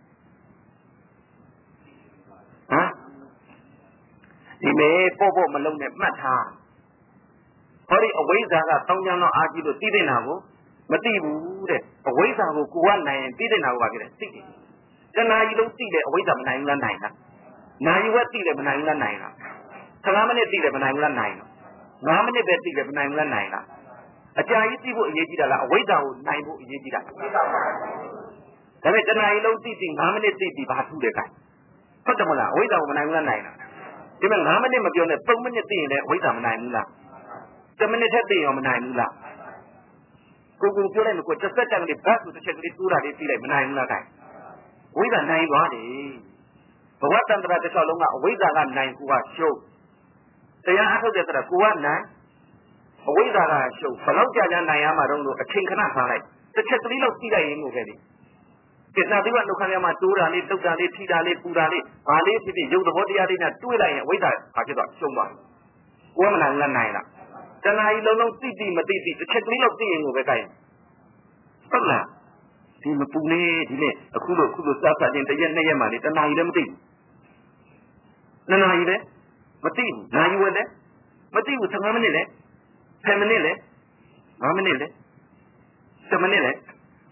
ဒီမေပေါ့မလုံးနဲ့မှတ်ထားဟောဒီအဝိဇ္ဇာကတောင်းကြမ်းတော့အာကြည့်လို့သိတဲ့နာကိုမသိဘူးတဲ့အဝိဇ္ဇာကိုကိုကနိုင်ရင်သိတဲ့နာကိုပါကြတယ်သိတယ်တဏှာကြီးလုံးသိတယ်အဝိဇ္ဇာမနိုင်ဘူးလားနိုင်လားနိုင်ဝက်သိတယ်မနိုင်ဘူးလားနိုင်လား15မိနစ်သိတယ်မနိုင်ဘူးလားနိုင်လား9မိနစ်ပဲသိတယ်မနိုင်ဘူးလားနိုင်လားအကြာကြီးသိဖို့အရေးကြီးတာလားအဝိဇ္ဇာကိုနိုင်ဖို့အရေးကြီးတာဒါပေမဲ့တဏှာကြီးလုံးသိ9မိနစ်သိပြီဘာထူးတယ်ကဲဟုတ်တယ်မလားအဝိဇ္ဇာကိုမနိုင်ဘူးလားနိုင်လားဒီမဲ့9မိနစ်မပြောနဲ့3မိနစ်သိရင်လည်းအဝိဇ္ဇာမနိုင်ဘူးလား10မိနစ်ထက်သိရင်မနိုင်ဘူးလားကိုပြောလိုက်လို့ကိုတစ်စက္ကန့်လေးဘတ်ဆိုတစ်ချက်ကလေးတိုးတာလေးသိလိုက်မနိုင်ဘူးလားကဲအဝိဇ္ဇာနိုင်သွားတယ်ဘဝတန္တရာတစ်လျှောက်လုံးကအဝိဇ္ဇာကနိုင်ကိုကရှုံးတရားအထုတ်တဲ့ဆိုတာကိုကနိုင်အဝိဇ္ဇာကရှုံးဘယ်လောက်ကြာကြာနိုင်ရမှာတော့လို့အချိန်ခဏထားလိုက်တစ်ချက်ကလေးလောက်ပြီးလိုက်ရင်ကိုပဲလေဒီနာတိကနှုတ်ခမ်းထဲမှာတိုးတာလေးတုတ်တာလေးထိတာလေးပူတာလေးဘာလေးဖြစ်ဖြစ်ရုပ်သဘောတရားလေးနဲ့တွေးလိုက်ရင်ဝိဇ္ဇာဘာဖြစ်သွားရှုံးသွားကိုယ်မနာလက်နိုင်လားတဏှာကြီးလုံးလုံးသိမသိတစ်ချက်ကလေးလောက်သိရင်ကိုပဲကြိုက်ဟုတ်လားဒီမပူနေဒီနေ့အခုလိုစချင်းတစ်ရက်နှစ်ရက်မှလေတဏှာကြီးလည်းမသိဘူးနှစ်နာရီလည်းမသိဘူးနာရီဝက်လည်းမသိဘူး15မိနစ်လည်း10မိနစ်လည်း5မိနစ်လည်း10မိနစ်လည်း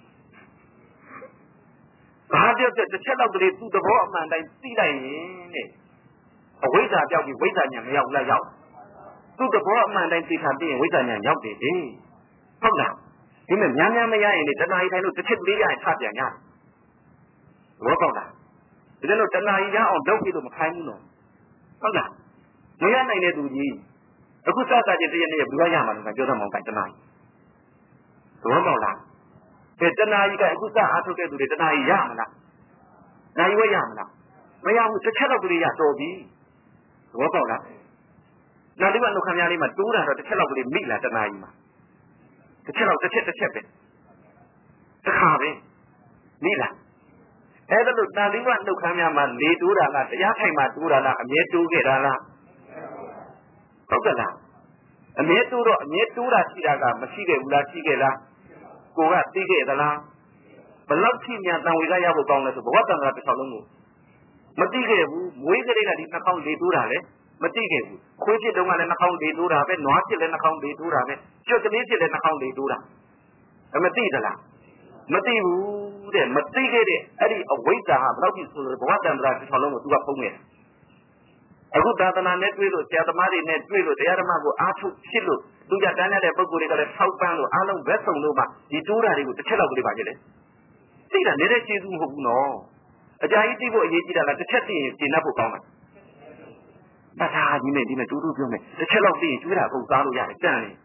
ဘာပြောတဲ့တစ်ချက်လောက်ကလေးသူ့သဘောအမှန်တိုင်းသိလိုက်ရင်တဲ့အဝိဇ္ဇာပြောက်ပြီးဝိဇ္ဇာဉာဏ်မရောက်လားရောက်သူ့သဘောအမှန်တိုင်းသိတာသိရင်ဝိဇ္ဇာဉာဏ်ရောက်တယ်လေဟုတ်လားဒီမဲ့များများမရရင်လေတဏှာကြီးတိုင်းလို့တစ်ချက်ကလေးရရင်ထပြန်ရတယ်ဘောပေါက်လားဒီလိုတဏှာကြီးရအောင်လုပ်ပြီးလို့မခိုင်းဘူးနော်ဟုတ်လားမရနိုင်တဲ့သူကြီးအခုစစချင်းတရက်နဲ့ဘယ်လိုရမှာလဲပြောသမောင်းကတဏှာကြီးသဘောပေါက်လားဒီတဏှာကြီးကအခုစအားထုတ်တဲ့သူတွေတဏှာကြီးရမလားနိုင်ဝဲရမလားမရဘူးတစ်ချက်တော့ကလေးရတော်ပြီသဘောပေါက်လားနောက်ဒီကနှုတ်ခမ်းများလေးမှာတိုးတာတော့တစ်ချက်တော့ကလေးမိလားတဏှာကြီးမှာတစ်ချက်တော့တစ်ချက်ပဲတစ်ခါပဲမိလားအဲ့ဒါလို့တန်တိကနှုတ်ခမ်းများမှာလေတိုးတာလားတရားထိုင်မှာတိုးတာလားအမြဲတိုးခဲ့တာလားဟုတ်ကဲ့လားအမြဲတိုးတော့အမြဲတိုးတာရှိတာကမရှိခဲ့ဘူးလားရှိခဲ့လားကိုကသိခဲ့သလားဘလောက်ထိမြန်တန်ဝေကရဖို့ကောင်းလဲဆိုဘဝတန်ခါတစ်ချောင်းလုံးကိုမသိခဲ့ဘူးမွေးကလေးကဒီနှာခေါင်းလေတိုးတာလေမသိခဲ့ဘူးခွေးဖြစ်တုန်းကလည်းနှာခေါင်းလေတိုးတာပဲနွားဖြစ်လည်းနှာခေါင်းလေတိုးတာပဲကြွက်ကလေးဖြစ်လည်းနှာခေါင်းလေတိုးတာမသိသလားမသိဘူးတဲ့မသိခဲ့တဲ့အဲ့ဒီအဝိဇ္ဇာဟာဘယ်လောက်ထိဆိုလို့ဘဝတန်ခါတစ်ချောင်းလုံးကိုသူကဖုံးနေတယ်အခုသာသနာနဲ့တွေ့လို့ဆရာသမားတွေနဲ့တွေ့လို့တရားဓမ္မကိုအားထုတ်ဖြစ်လို့သူကြတန်းတဲ့ပုဂ္ဂိုလ်တွေကလည်းထောက်ပံ့လို့အားလုံးဘက်ဆုံးလို့မှဒီတိုးတာတွေကိုတစ်ချက်လောက်ကလေးပါဖြစ်တယ်သိတာနေတဲ့ကျေးဇူးမဟုတ်ဘူးနော်အကြာကြီးသိဖို့အရေးကြီးတာလားတစ်ချက်သိရင်ရှင်းတတ်ဖို့ကောင်းတာတခါကြီးနဲ့ဒီမဲ့တူတူပြောမယ်တစ်ချက်လောက်သိရင်ကျွေးတာအကုန်စားလို့ရတယ်ကြံ့လေ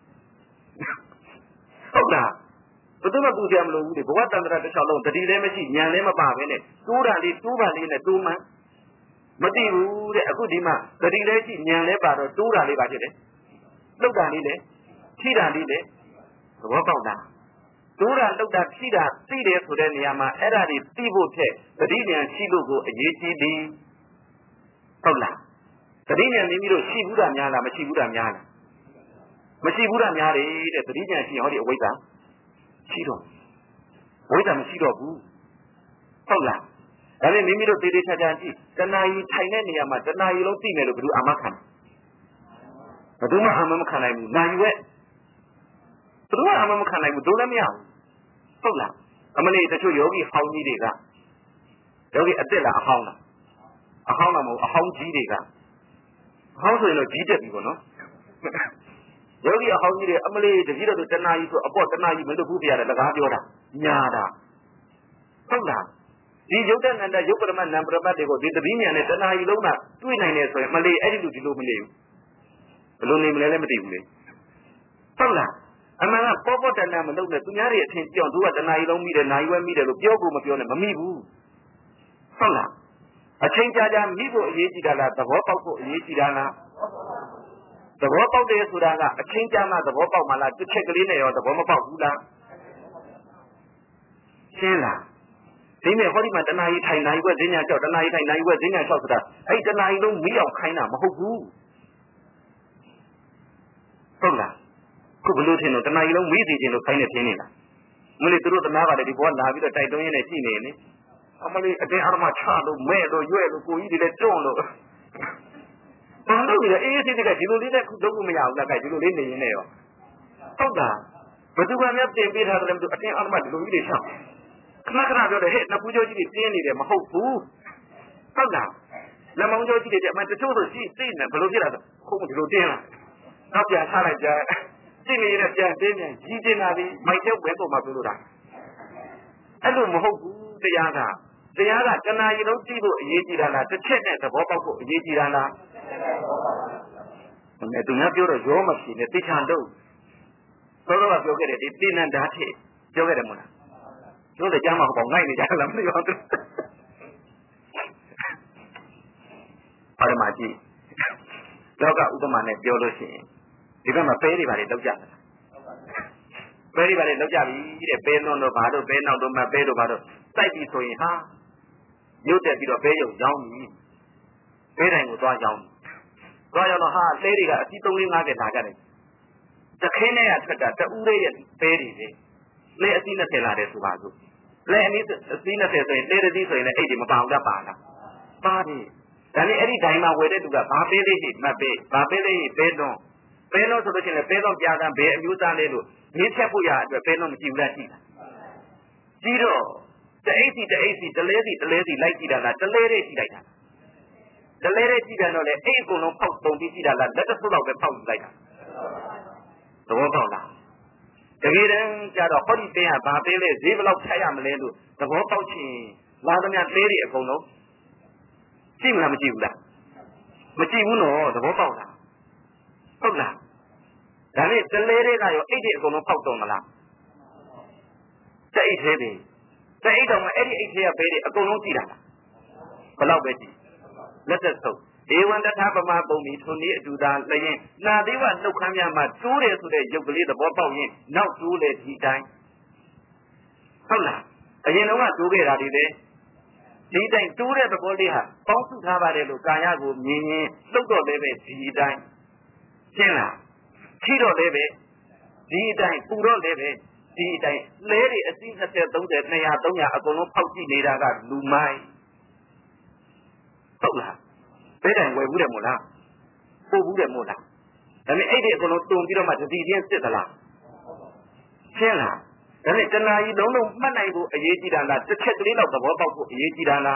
ဟုတ်လားဘယ်သူမှပူကြမလို့ဘူးလေဘဝတန္တရာတစ်ချောင်းလုံးတတိလည်းမရှိဉာဏ်လည်းမပါပဲနဲ့တိုးတာလေးတိုးပါလေးနဲ့တိုးမှန်းမသိဘူးတဲ့အခုဒီမှာတတိလည်းရှိဉာဏ်လည်းပါတော့တိုးတာလေးပါဖြစ်တယ်လှုပ်တာလေးလေထိတာလေးလေသဘောပေါက်လားတိုးတာလှုပ်တာထိတာသိတယ်ဆိုတဲ့နေရာမှာအဲ့ဒါတွေသိဖို့ထက်တတိဉာဏ်ရှိလို့ကိုအရေးကြီးသည်ဟုတ်လားတတိဉာဏ်မိမိတို့ရှိဘူးတာများလားမရှိဘူးတာများလားမရှိဘူးတာများတယ်တဲ့တတိဉာဏ်ရှိဟောဒီအဝိဇ္ဇာရှိတော့ဝိဇ္ဇာမရှိတော့ဘူးဟုတ်လားဒါနဲ့မိမိတို့တည်တည်ချာချာကြည့်တဏှာကြီးထိုင်တဲ့နေရာမှာတဏှာကြီးလုံးသိမယ်လို့ဘယ်သူအာမခံဘယ်သူမှအာမမခံနိုင်ဘူးနိုင်ဝဲဘယ်သူမှအာမမခံနိုင်ဘူးတို့လည်းမရဘူးဟုတ်လားအမလေးတချို့ယောဂီဟောင်းကြီးတွေကယောဂီအစ်စ်လားအဟောင်းလားအဟောင်းလားမဟုတ်အဟောင်းကြီးတွေကအဟောင်းဆိုရင်တော့ကြီးတက်ပြီပေါ့နော်ယောဂီအဟောင်းကြီးတွေအမလေးတကြီးတော့တဏှာကြီးဆိုအပေါ့တဏှာကြီးမလုပ်ဘူးပြရတယ်လကားပြောတာညာတာဟုတ်လားဒီယုတ်တနန္တယုတ်ပရမနံပရမတ်တွေကိုဒီတတိဉာဏ်နဲ့တဏှာကြီးလုံးကတွေ့နိုင်တယ်ဆိုရင်မလေးအဲ့ဒီလိုဒီလိုမနေဘူးဘယ်လိုနေမလဲလည်းမသိဘူးလေဟုတ်လားအမှန်ကပေါ်ပေါ်တဏှာမလုပ်နဲ့သူများတွေအထင်ကြောင်သူကတဏှာကြီးလုံးမိတယ်နိုင်ဝဲမိတယ်လို့ပြောဖို့မပြောနဲ့မမိဘူးဟုတ်လားအချိန်ကြာကြာမိဖို့အရေးကြီးတာလားသဘောပေါက်ဖို့အရေးကြီးတာလားသဘောပေါက်တယ်ဆိုတာကအချိန်ကြာမှသဘောပေါက်မှလားတစ်ချက်ကလေးနဲ့ရောသဘောမပေါက်ဘူးလားရှင်းလားဒီမဲ့ဟောဒီမှာတဏှာကြီးထိုင်နိုင်ွက်ဈဉ္ညာလျှောက်တဏှာကြီးထိုင်နိုင်ွက်ဈဉ္ညာလျှောက်ဆိုတာအဲ့တဏှာကြီးလုံးမိအောင်ခိုင်းတာမဟုတ်ဘူးဟုတ်လားခုဘလို့ထင်တော့တဏှာကြီးလုံးမိစီခြင်းလို့ခိုင်းနေခြင်းနေလားမလို့သူတို့တနာကလည်းဒီဘောလာပြီးတော့တိုက်တွန်းရင်းနဲ့ရှိနေနေအမလေးအတင်းအဓမ္မချလို့မဲ့လို့ရွဲ့လို့ကိုကြီးတွေလည်းတွန့်လို့ဘာလို့လဲအေးစိတ်ကဒီလိုလေးနဲ့ခုလုပ်လို့မရဘူးလားကြိုက်ဒီလိုလေးနေရင်းနဲ့ရောဟုတ်လားဘယ်သူကများတင်ပေးထားတယ်လဲမသိအတင်းအဓမ္မဒီလိုကြီးတွေချခဏခဏပြောတယ်ဟဲ့နှစ်ပူးကြောကြီးတွေတင်းနေတယ်မဟုတ်ဘူးဟုတ်လားလက်မောင်းကြောကြီးတွေအမှန်တချို့ဆိုရှိသိနေဘယ်လိုဖြစ်လာတော့ခုမှဒီလိုတင်းလာနောက်ပြန်ချလိုက်ကြသိနေရင်ပြန်တင်းပြန်ကြီးတင်းလာပြီးမိုက်တဲ့ဘဲပေါ်မှာပြောလို့တာအဲ့လိုမဟုတ်ဘူးတရားကတဏှာကြီးလုံးကြည့်ဖို့အရေးကြီးတာလားတစ်ချက်နဲ့သဘောပေါက်ဖို့အရေးကြီးတာလားအဲ့သူများပြောတော့ရောမရှိနဲ့သိချန်တော့သောတော်ကပြောခဲ့တယ်ဒီတိဏ္ဍာထေပြောခဲ့တယ်မို့လားတို့လည်းကြားမှာပေါ့ငိုက်နေကြလားမသိပါဘူးပါရမကြီးလောကဥပမာနဲ့ပြောလို့ရှိရင်ဒီဘက်မှာပဲတွေပါလေလောက်ကြတယ်ပဲဒီပါလေလောက်ကြပြီတဲ့ပဲနှွန်းတို့ဘာတို့ပဲနောက်တို့မှပဲတို့ဘာတို့စိုက်ပြီဆိုရင်ဟာရုပ်တက်ပြီးတော့ပဲရုံရောင်းပြီပဲတိုင်ကိုသွားရောင်းသွားရောင်းတော့ဟာလဲတွေကအစီ3-4-5ကလာကြတယ်တခင်းနဲ့ကထွက်တာတူးလေးရဲ့ပဲတွေလေလဲအစီ20လာတယ်ဆိုပါစို့လဲအစီ20ဆိုရင်လဲတစ်စီးဆိုရင်လည်းအဲ့ဒီမပါဘူးလားပါလားပါတယ်ဒါနဲ့အဲ့ဒီဒိုင်မှာဝယ်တဲ့သူကဘာပဲလေးရှိမှတ်ပေးဘာပဲလေးပဲတွန်းပဲလို့ဆိုလို့ရှိရင်ပဲတော့ပြာကံဘယ်အမျိုးသားလေးလို့ရင်းချက်ဖို့ရအတွက်ပဲတော့မကြည့်ဘူးလားကြည့်တာကြည့်တော့တအိတ်စီတလဲစီလိုက်ကြည့်တာလားတလဲလေးကြည့်လိုက်တာတလဲလေးကြည့်တယ်တော့လေအဲ့အကုန်လုံးဖောက်တုံပြီးကြည့်တာလားလက်တစ်ဖက်တော့ပဲဖောက်ယူလိုက်တာသဘောပေါက်လားတကယ်တမ်းကျတော့ဟောဒီတင်းကဘာပေးလဲဈေးဘယ်လောက်ဖြတ်ရမလဲလို့သဘောပေါက်ချင်းလာသမျှသေးတွေအကုန်လုံးကြည့်မလားမကြည့်ဘူးလားမကြည့်ဘူးနော်သဘောပေါက်လားဟုတ်လားဒါနဲ့တလဲတွေကရောအိတ်တွေအကုန်လုံးဖောက်တုံမလားတအိတ်သေးတယ်တအိတ်တော့မှအဲ့ဒီအိတ်သေးကဘဲတွေအကုန်လုံးကြည့်တာလားဘယ်လောက်ပဲကြည့်လက်သက်ဆုံးဧဝံတထာပမပုံပြီးသူနည်းအတူသာလျင်နာသေးဝနှုတ်ခမ်းများမှာတိုးတယ်ဆိုတဲ့ရုပ်ကလေးသဘောပေါက်ရင်နောက်တိုးလေဒီတိုင်းဟုတ်လားအရင်တော့ကတိုးခဲ့တာဒီလေဒီတိုင်းတိုးတဲ့သဘောလေးဟာပေါင်းစုထားပါတယ်လို့ကာယကိုမြင်ရင်လှုပ်တော့လည်းပဲဒီတိုင်းရှင်းလားရှိတော့လည်းပဲဒီတိုင်းပူတော့လည်းပဲဒီတိုင်းလဲတွေအစီ20 30 200 300အကုန်လုံးဖောက်ကြည့်နေတာကလူမိုင်းဟုတ်လားဘယ်တိုင်ဝယ်ဘူးတယ်မို့လားပို့ဘူးတယ်မို့လားဒါပေမဲ့အဲ့ဒီအကုန်လုံးတုံပြီးတော့မှတတိချင်းစစ်သလားရှင်းလားဒါနဲ့တဏှာကြီးလုံးလုံးမှတ်နိုင်ဖို့အရေးကြီးတာလားတစ်ချက်ကလေးတော့သဘောပေါက်ဖို့အရေးကြီးတာလား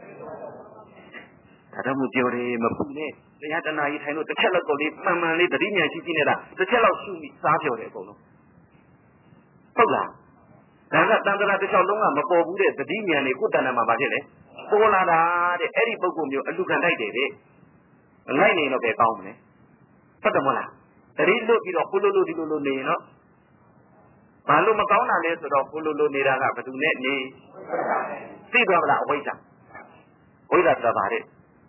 ဒါတော့မပြောတယ်မပူနဲ့တရားတဏှာကြီးထိုင်လို့တစ်ချက်လောက်ကိုလေးမှန်မှန်လေးတတိညာရှိရှိနေတာတစ်ချက်လောက်ရှုပြီးစားပြောတယ်အကုန်လုံးဟုတ်လားဒါကတန်ត្រာတစ်ချောင်းလုံးကမပေါ်ဘူးတဲ့တတိညာလေးကိုယ်တဏ္ဍာမှာပါဖြစ်လေပေါ်လာတာတဲ့အဲ့ဒီပုဂ္ဂိုလ်မျိုးအလူခံတိုက်တယ်တဲ့ငိုက်နေတော့ပဲကောင်းမယ်ဟုတ်တယ်မလားတတိလွတ်ပြီးတော့ကိုလိုလိုဒီလိုလိုနေရင်တော့ဘာလို့မကောင်းတာလဲဆိုတော့ကိုလိုလိုနေတာကဘယ်သူနဲ့နေသိသွားမလားအဝိဇ္ဇာဆိုတာဗါတဲ့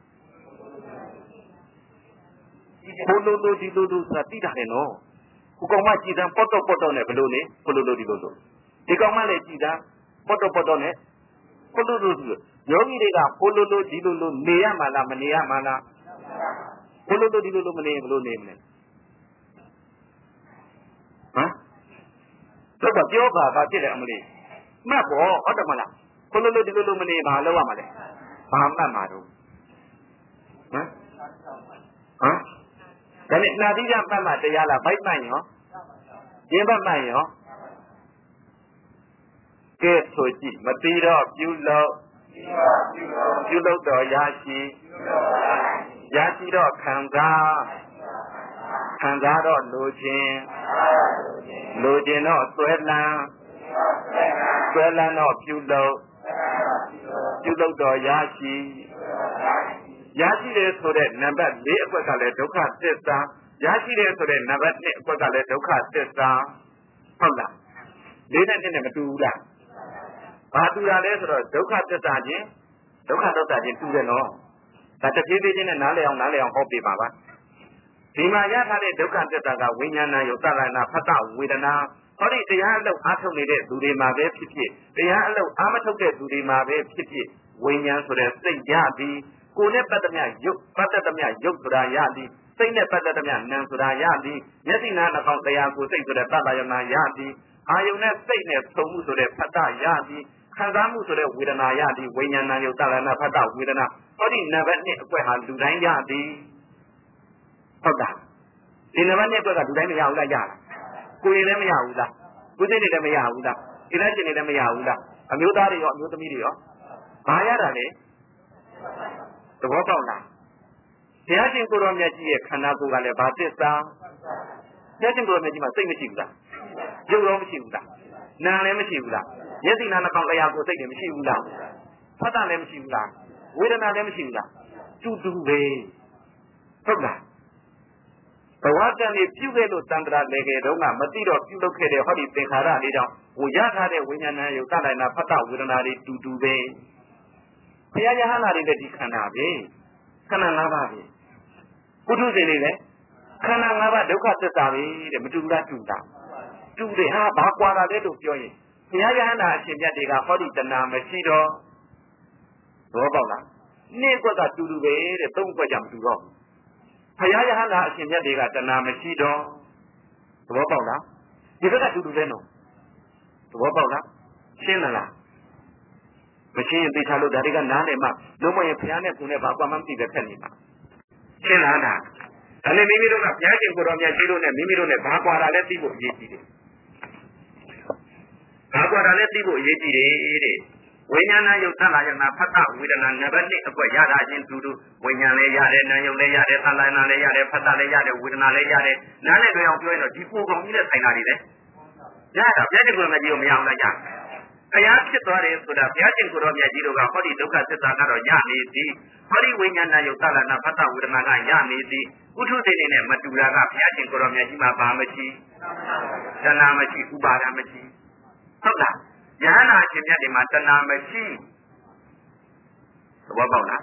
ကိုလိုလိုဒီလိုလိုဆိုတာသိတာလေနော်ကိုကောင်မကြည်တန်းပေါ့တော့နဲ့ဘယ်လိုနေကိုလိုလိုဒီလိုလိုဒီကောင်မလည်းကြည်တန်းပေါ့တော့နဲ့ကိုလိုလိုဒီလိုယောဂီတွေကကိုလိုလိုဒီလိုလိုနေရမှာလားမနေရမှာလားကိုလိုလိုဒီလိုလိုမနေရင်ဘယ်လိုနေမလဲဟမ်တော့ပြောပါဘာဖြစ်လဲအမလေးမှတ်ပေါ့ဟုတ်တယ်မလားကိုလိုလိုဒီလိုလိုမနေဘာလုပ်ရမှာလဲဘာမှတ်မှာတော့ဟမ်ဒါနဲ့နာတိကပတ်မှတရားလားဘိုက်မှန်ရောကျင်းပတ်မှန်ရောကဲဆိုကြည့်မတိတော့ပြုလို့တော့ရရှိတော့ခံစားတော့လိုခြင်းတော့ဆွဲလန်းတော့ပြုလို့တော့ရရှိတယ်ဆိုတဲ့နံပါတ်4အကွက်ကလည်းဒုက္ခသစ္စာရရှိတယ်ဆိုတဲ့နံပါတ်2အကွက်ကလည်းဒုက္ခသစ္စာဟုတ်လား4နဲ့2နဲ့မတူဘူးလားဘာတူတာလဲဆိုတော့ဒုက္ခသစ္စာချင်းဒုက္ခသစ္စာချင်းတူတယ်နော်ဒါတဖြည်းဖြည်းချင်းနဲ့နားလည်အောင်ဟောပြပါပါဒီမှာရထားတဲ့ဒုက္ခသစ္စာကဝိညာဏယုတ်တလနာဖတ်တဝေဒနာဟောဒီတရားအလုပ်အားထုတ်နေတဲ့သူတွေမှာပဲဖြစ်ဖြစ်တရားအလုပ်အားမထုတ်တဲ့သူတွေမှာပဲဖြစ်ဖြစ်ဝိညာဉ်ဆိုတဲ့စိတ်ရသည်ကိုယ်နဲ့ပတ်သက်မြယုတ်ဆိုတာရသည်စိတ်နဲ့ပတ်သက်မြနာမ်ဆိုတာရသည်မျက်စိနားနှာခေါင်းတရားကိုယ်စိတ်ဆိုတဲ့တတ္တယနာရသည်အာယုန်နဲ့စိတ်နဲ့သုံးမှုဆိုတဲ့ဖတ်တရသည်ခံစားမှုဆိုတဲ့ဝေဒနာရသည်ဝိညာဏယုတ်တလနာဖတ်တဝေဒနာဟောဒီနံပါတ်1အကွက်ဟာလူတိုင်းရသည်ဟုတ်တာဒီနံပါတ်2အကွက်ကလူတိုင်းမရဘူးလားရလားကိုယ်လည်းမရဘူးလားကိုယ်စိတ်လည်းမရဘူးလားဒီလက်ရှင်လည်းမရဘူးလားအမျိုးသားတွေရောအမျိုးသမီးတွေရောဘာရတာလဲသဘောပေါက်လားဘုရားရှင်ကိုယ်တော်မြတ်ကြီးရဲ့ခန္ဓာကိုယ်ကလည်းဘာသစ္စာဘုရားရှင်ကိုယ်တော်မြတ်ကြီးမှာစိတ်မရှိဘူးလားရုပ်ရောမရှိဘူးလားနာမ်လည်းမရှိဘူးလားမျက်စိနားနှာခေါင်းတရားကိုယ်စိတ်လည်းမရှိဘူးလားဖတ်တာလည်းမရှိဘူးလားဝေဒနာလည်းမရှိဘူးလားတူတူပဲဟုတ်လားဘဝတန်နေပြုခဲ့လို့တန်ត្រာလေခဲ့တော့ကမသိတော့ပြုလုပ်ခဲ့တဲ့ဟောဒီသင်္ခါရလေးတောင်ဟိုရထားတဲ့ဝိညာဏယုတ်တလိုက်နာဖတ်တဝေဒနာတွေတူတူပဲဘုရားယဟနာတွေလည်းဒီခန္ဓာပဲခန္ဓာ၅ပါးပဲပုထုဇဉ်တွေလည်းခန္ဓာ၅ပါးဒုက္ခသစ္စာပဲတဲ့မတူဘူးလားတူတာတူတယ်ဟာဘာကွာတာလဲလို့ပြောရင်ဘုရားယဟန္တာအရှင်မြတ်တွေကဟောဒီတဏှာမရှိတော့ဘောပေါက်လားနှစ်ကွက်ကတူတူပဲတဲ့သုံးကွက်ကြမတူတော့ဘုရားယဟန္တာအရှင်မြတ်တွေကတဏှာမရှိတော့သဘောပေါက်လားဒီဘက်ကတူတူပဲနော်သဘောပေါက်လားရှင်းလားမရှင်းရင်သိချလို့ဒါတွေကနားနေမှလုံးမရင်ဘုရားနဲ့ကိုယ်နဲ့ဘာကွာမှမသိပဲဖက်နေမှာရှင်းလားဒါနဲ့မိမိတို့ကဘုရားရှင်ကိုယ်တော်မြတ်ကြီးတို့နဲ့မိမိတို့နဲ့ဘာကွာတာလဲသိဖို့အရေးကြီးတယ်ဘာကွာတာလဲသိဖို့အရေးကြီးတယ်တဲ့ဝိညာဏယုတ်သလယနာဖတ်တာဝေဒနာနံပါတ်1အကွက်ရတာချင်းတူတူဝိညာဉ်လည်းရတယ်နာယုတ်လည်းရတယ်သလယနာလည်းရတယ်ဖတ်တာလည်းရတယ်ဝေဒနာလည်းရတယ်နားနဲ့တွေ့အောင်ပြောရင်တော့ဒီကိုယ်ကောင်ကြီးနဲ့ဆိုင်တာတွေလေရတာဘုရားရှင်ကိုယ်တော်မြတ်ကြီးကိုမရအောင်လားကြဘုရားဖြစ်သွားတယ်ဆိုတာဘုရားရှင်ကိုယ်တော်မြတ်ကြီးတို့ကဟောဒီဒုက္ခသစ္စာကတော့ရနေသည်ဟောဒီဝိညာဏယုတ်သလနာဖတ်တာဝေဒနာကရနေသည်ဥထုသိနေနဲ့မတူတာကဘုရားရှင်ကိုယ်တော်မြတ်ကြီးမှာဘာမရှိတဏှာမရှိဥပါဒမရှိဟုတ်လားယဟနာရှင်မြတ်ဒီမှာတဏှာမရှိသဘောပေါက်လား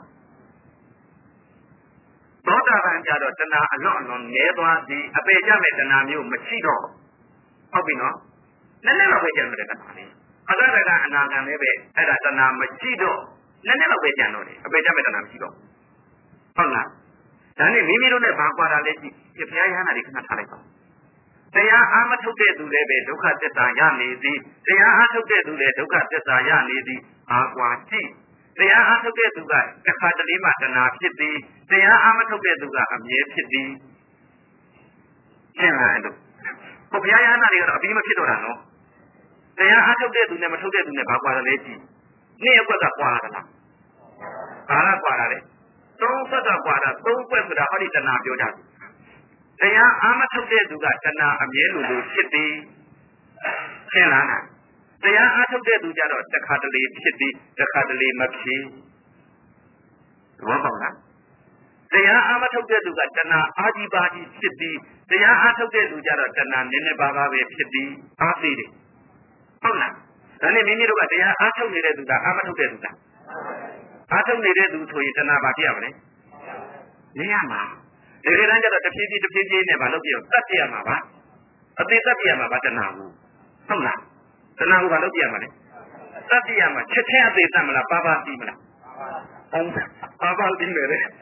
သောတာပန်ကြတော့တဏှာအလွန်အလွန်နည်းသွားသည်အပေကြမဲ့တဏှာမျိုးမရှိတော့ဟုတ်ပြီနော်နည်းနည်းတော့ပဲကြံတဲ့တဏှာလေးအတ္တကအနာဂံလည်းပဲအဲ့ဒါတဏှာမရှိတော့နည်းနည်းတော့ပဲကြံတော့တယ်အပေကြမဲ့တဏှာမရှိတော့ဟုတ်လားဒါနဲ့မိမိတို့နဲ့ဘာကွာတာလဲကြည့်ဘုရားယဟနာတွေခဏထားလိုက်ပါတရားအားမထုတ်တဲ့သူလည်းပဲဒုက္ခသစ္စာရနေသည်တရားအားထုတ်တဲ့သူလည်းဒုက္ခသစ္စာရနေသည်အာကွာကြည့်တရားအားထုတ်တဲ့သူကတစ်ခါတလေမှတဏှာဖြစ်သည်တရားအားမထုတ်တဲ့သူကအမြဲဖြစ်သည်ရှင်းလားလို့ဘုရားယဟနာတွေကတော့အပြီးမဖြစ်တော့တာနော်တရားအားထုတ်တဲ့သူနဲ့မထုတ်တဲ့သူနဲ့ဘာကွာတယ်လဲကြည့်နေ့အကွက်ကကွာတာလားဘာလားကွာတာလဲသုံးကွက်ကကွာတာသုံးကွက်ဆိုတာဟောဒီတဏှာပြောကြတယ်တရားအားမထုတ်တဲ့သူကတဏှာအမြဲလိုဖြစ်သည်ရှင်းလားတရားအားထုတ်တဲ့သူကြတော့တစ်ခါတလေဖြစ်သည်တစ်ခါတလေမဖြစ်သဘောပေါက်လားတရားအားမထုတ်တဲ့သူကတဏှာအာကြီးပါကြီးဖြစ်သည်တရားအားထုတ်တဲ့သူကြတော့တဏှာနည်းနည်းပါးပါးပဲဖြစ်သည်အားသေးတယ်ဟုတ်လားဒါနဲ့မိမိတို့ကတရားအားထုတ်နေတဲ့သူကအားမထုတ်တဲ့သူကအားထုတ်နေတဲ့သူဆိုရင်တဏှာပါဖြစ်ရမလဲနေရမှာဒီလိုတန်းကျတော့တဖြည်းဖြည်းနဲ့မလုပ်ပြတော့တတ်ပြရမှာပါအသေးတတ်ပြရမှာပါတဏှာကိုဟုတ်လားတဏှာကိုမလုပ်ပြရမှာလေတတ်ပြရမှာချက်ချင်းအသေးတတ်မလားပါပါပြီးမလားပါပါပြီးမယ်လေဘယ်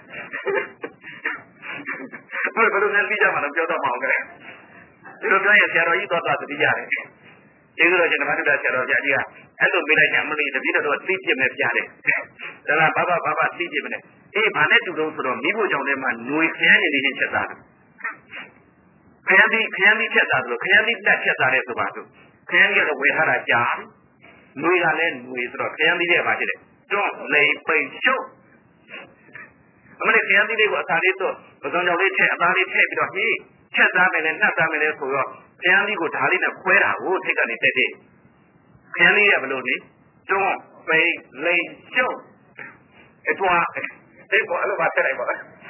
လိုနဲ့ပြီးကြမှာလဲပြောတော့မအောင်ကြတယ်ဒီလိုပြောရင်ဆရာတော်ကြီးတော့သတိရတယ်ဒီလိုတော့ကျွန်တော်တို့ဆရာတော်ကြီးကအဲ့လိုပြလိုက်ကြမလို့တပည့်တော်သိပြမယ်ပြတယ်ဒါကဘာဘာသိပြမယ်အေးဘာနဲ့တူတော့ဆိုတော့မိဖို့ကြောင့်လည်းမှຫນွေခရမ်းနေနေချက်သားတယ်ခရမ်းပြီးချက်သားဆိုခရမ်းပြီးတက်ချက်သားတယ်ဆိုပါဆိုခရမ်းကြီးကတော့ဝယ်ထားတာကြားຫນွေကလည်းຫນွေဆိုတော့ခရမ်းပြီးတဲ့ပါဖြစ်တယ်တွန့်လေပိန်ရှုပ်အမလေးခရမ်းပြီးလေးကိုအသာလေးတော့ပစုံကြောင်လေးထည့်အသားလေးထည့်ပြီးတော့ဟေးချက်သားမယ်လေနှက်သားမယ်လေဆိုတော့ခရမ်းပြီးကိုဓာလေးနဲ့ခွဲတာကိုထိတ်ကနေတက်တဲ့ခရမ်းလေးရဘလို့လေတွန့်ပိန်လိန်ရှုပ်အထွားဒီပေါ်အဲ့လိုပါထည့်လိုက်ပါ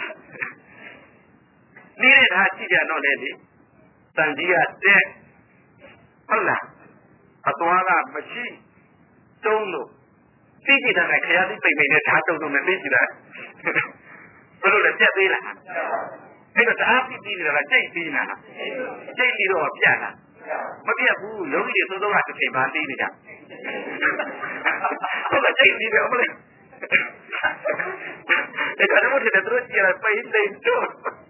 နေတဲ့ဓာတ်ကြည့်ကြတော့လေဒီတန်ကြီးကတက်ဟုတ်လားအသွားကမရှိတုံးလို့သိကြည့်တယ်ခရမ်းပြီးပိန်ပိန်နဲ့ဓာတ်တုံးလို့မသိကြည့်တာဘယ်လိုလဲပြတ်သေးလားအဲ့တော့ဓာတ်ပြီးပြီးနေတာကြိတ်ပြီးနေတာကြိတ်ပြီးတော့ပြတ်လာမပြတ်ဘူးယောဂီတွေသုံးကတစ်ချိန်ပါသိနေကြဟုတ်ကဲ့ကြိတ်ပြီးတယ်အမလေးအဲ့ဒါတော့ဒီတော့ကြည့်ရပိန်ပိန်တော့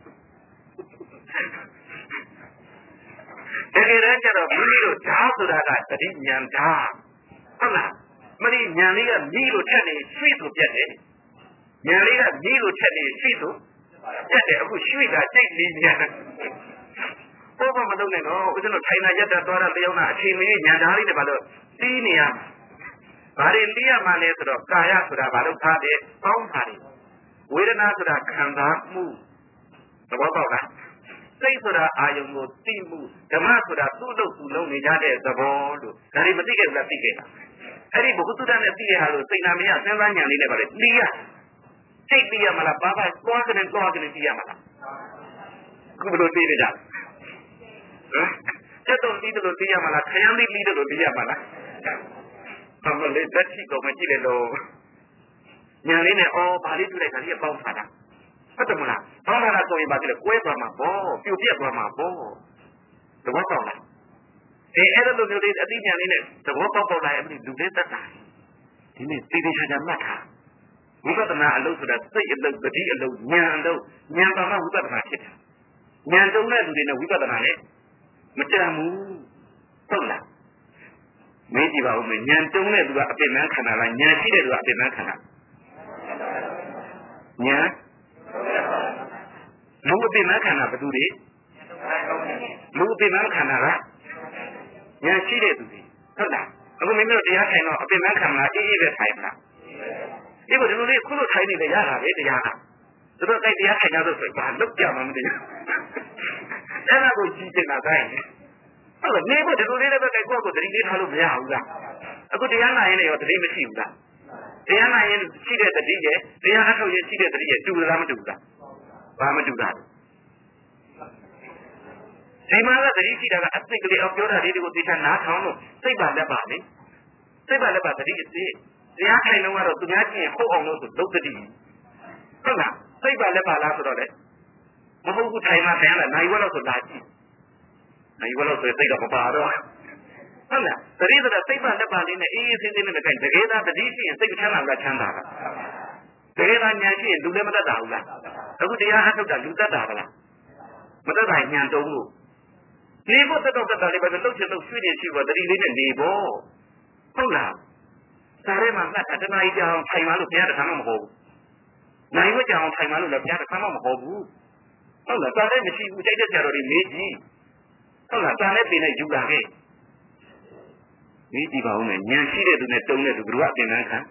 တကယ်တမ်းကျတော့မိမိတို့ဓာတ်ဆိုတာကတတိဉာဏ်ဓာတ်ဟုတ်လားမင်းဉာဏ်လေးကမိလို့ထက်နေရွှေ့ဆိုပြတ်တယ်ဉာဏ်လေးကမိလို့ထက်နေရွှေ့ဆိုပြတ်တယ်အခုရွှေ့တာကြိတ်ပြီးဉာဏ်ဘောမလုပ်နဲ့တော့ဦးဇင်းတို့ထိုင်တာရက်တာသွားတာလျောင်းတာအချိန်မင်းဉာဏ်ဓာတ်လေးတွေဘာလို့တီးနေရဘာတွေတီးရမှလဲဆိုတော့ကာယဆိုတာဘာလို့ထားတယ်ပေါင်းထားတယ်ဝေဒနာဆိုတာခံစားမှုသဘောပေါက်လားစိတ်ဆိုတာအာယုံကိုသိမှုဓမ္မဆိုတာသူ့လို့သူ့လုံးနေကြတဲ့သဘောလို့ဒါတွေမသိခဲ့ဘူးလားသိခဲ့တာအဲ့ဒီဘုဟုတ္တနဲ့သိရဟာလို့စိတ်နာမရစဉ်းစားဉာဏ်လေးနဲ့ပါလေသိရစိတ်သိရမလားဘာဘာသွားကနေသိရမလားခုဘယ်လိုသိနေကြစက်တော်သိတယ်လို့သိရမလားခရမ်းသိတယ်လို့သိရမလားအမလေးတက်ချိကိုမကြည့်လေလို့ဉာဏ်လေးနဲ့အော်ဘာလေးတွေ့လိုက်တာဒီအပေါင်းထားတာဟုတ်တယ်မလားဘာလာဆိုရင်ဘာဖြစ်လဲကွဲသွားမှာပေါ့ပြိုပြက်သွားမှာပေါ့သဘောပေါက်လားအဲ့လိုမျိုးလေးအသိဉာဏ်လေးနဲ့သဘောပေါက်လာရင်အဲ့ဒီလူလေးသက်တာဒီနေ့သိသိချာချာမှတ်ထားဝိပဿနာအလုပ်ဆိုတာစိတ်အလုပ်တတိအလုပ်ဉာဏ်အလုပ်ဉာဏ်ပါမှဝိပဿနာဖြစ်တယ်ဉာဏ်တုံးတဲ့လူတွေနဲ့ဝိပဿနာနဲ့မတန်ဘူးဟုတ်လားမေးကြည့်ပါဦးမယ်ဉာဏ်တုံးတဲ့လူကအပြစ်မှန်းခန္ဓာလားဉာဏ်ရှိတဲ့လူကအပြစ်မှန်းခန္ဓာဉာဏ်လူအပြစ်မှန်းခန္ဓာဘယ်သူတွေလူအပြစ်မှန်းခန္ဓာကဉာဏ်ရှိတဲ့သူတွေဟုတ်လားအခုမင်းတို့တရားထိုင်တော့အပြစ်မှန်းခန္ဓာအေးအေးပဲထိုင်မလားဒီလိုဒီလိုလေးခုလိုထိုင်နေလေရတာလေတရားကသူတို့တိုက်တရားထိုင်ကြလို့ဆိုဘာလုပ်ကြမှမသိဘူးအဲ့ဒါကိုကြည့်နေတာတိုင်းဟုတ်လားနေဖို့ဒီလိုလေးလည်းပဲကိုယ့်ကိုယ်သတိလေးထားလို့မရဘူးလားအခုတရားနာရင်လည်းရောသတိမရှိဘူးလားတရားနာရင်ရှိတဲ့သတိရဲ့တရားအထုတ်ရင်ရှိတဲ့သတိရဲ့တူလားမတူဘူးလားဘာမတူတာဒီမှာကသတိရှိတာကအသိကလေးအောင်ပြောတာလေးတွေကိုသိချာနားထောင်လို့စိတ်ပါလက်ပါလေစိတ်ပါလက်ပါသတိအစစ်တရားထိုင်တော့ကတော့သူများကြည့်ရင်ဟုတ်အောင်လို့ဆိုလုံးသတိဟုတ်လားစိတ်ပါလက်ပါလားဆိုတော့လေမဟုတ်ဘူးထိုင်မှထိုင်ရတာနိုင်ဝက်လို့ဆိုလာကြည့်နိုင်ဝက်လို့ဆိုစိတ်တော့မပါတော့ဟုတ်လားသတိဆိုတာစိတ်ပါလက်ပါလေးနဲ့အေးအေးဆင်းဆင်းနဲ့ခိုင်တကယ်သာသတိရှိရင်စိတ်ချမ်းသာလားချမ်းသာလားတကယ်သာဉာဏ်ရှိရင်လူလည်းမတတ်တာဘူးလားအခုတရားအထုတ်တာလူတတ်တာကလားမတတ်တာဉာဏ်တုံးလို့နေဖို့တက်တော့တက်တာလေးပဲလှုပ်ချင်လို့ရွှေ့နေရှိဖို့တတိလေးနဲ့နေဖို့ဟုတ်လားဒါရဲမှာငါတဏှာကြီးကြောင်ထိုင်မှလို့ဘုရားတခါမှမဟုတ်ဘူးနိုင်ဝက်ကြောင်ထိုင်မှလို့လည်းဘုရားတခါမှမဟုတ်ဘူးဟုတ်လားဒါလည်းမရှိဘူးကြိုက်တဲ့ဆရာတော်တွေမေးကြည့်ဟုတ်လားဒါလည်းပြင်လိုက်ယူလာခဲ့မေးကြည့်ပါဦးမယ်ဉာဏ်ရှိတဲ့သူနဲ့တုံးတဲ့သူဘယ်လိုအပြင်လန်းခံ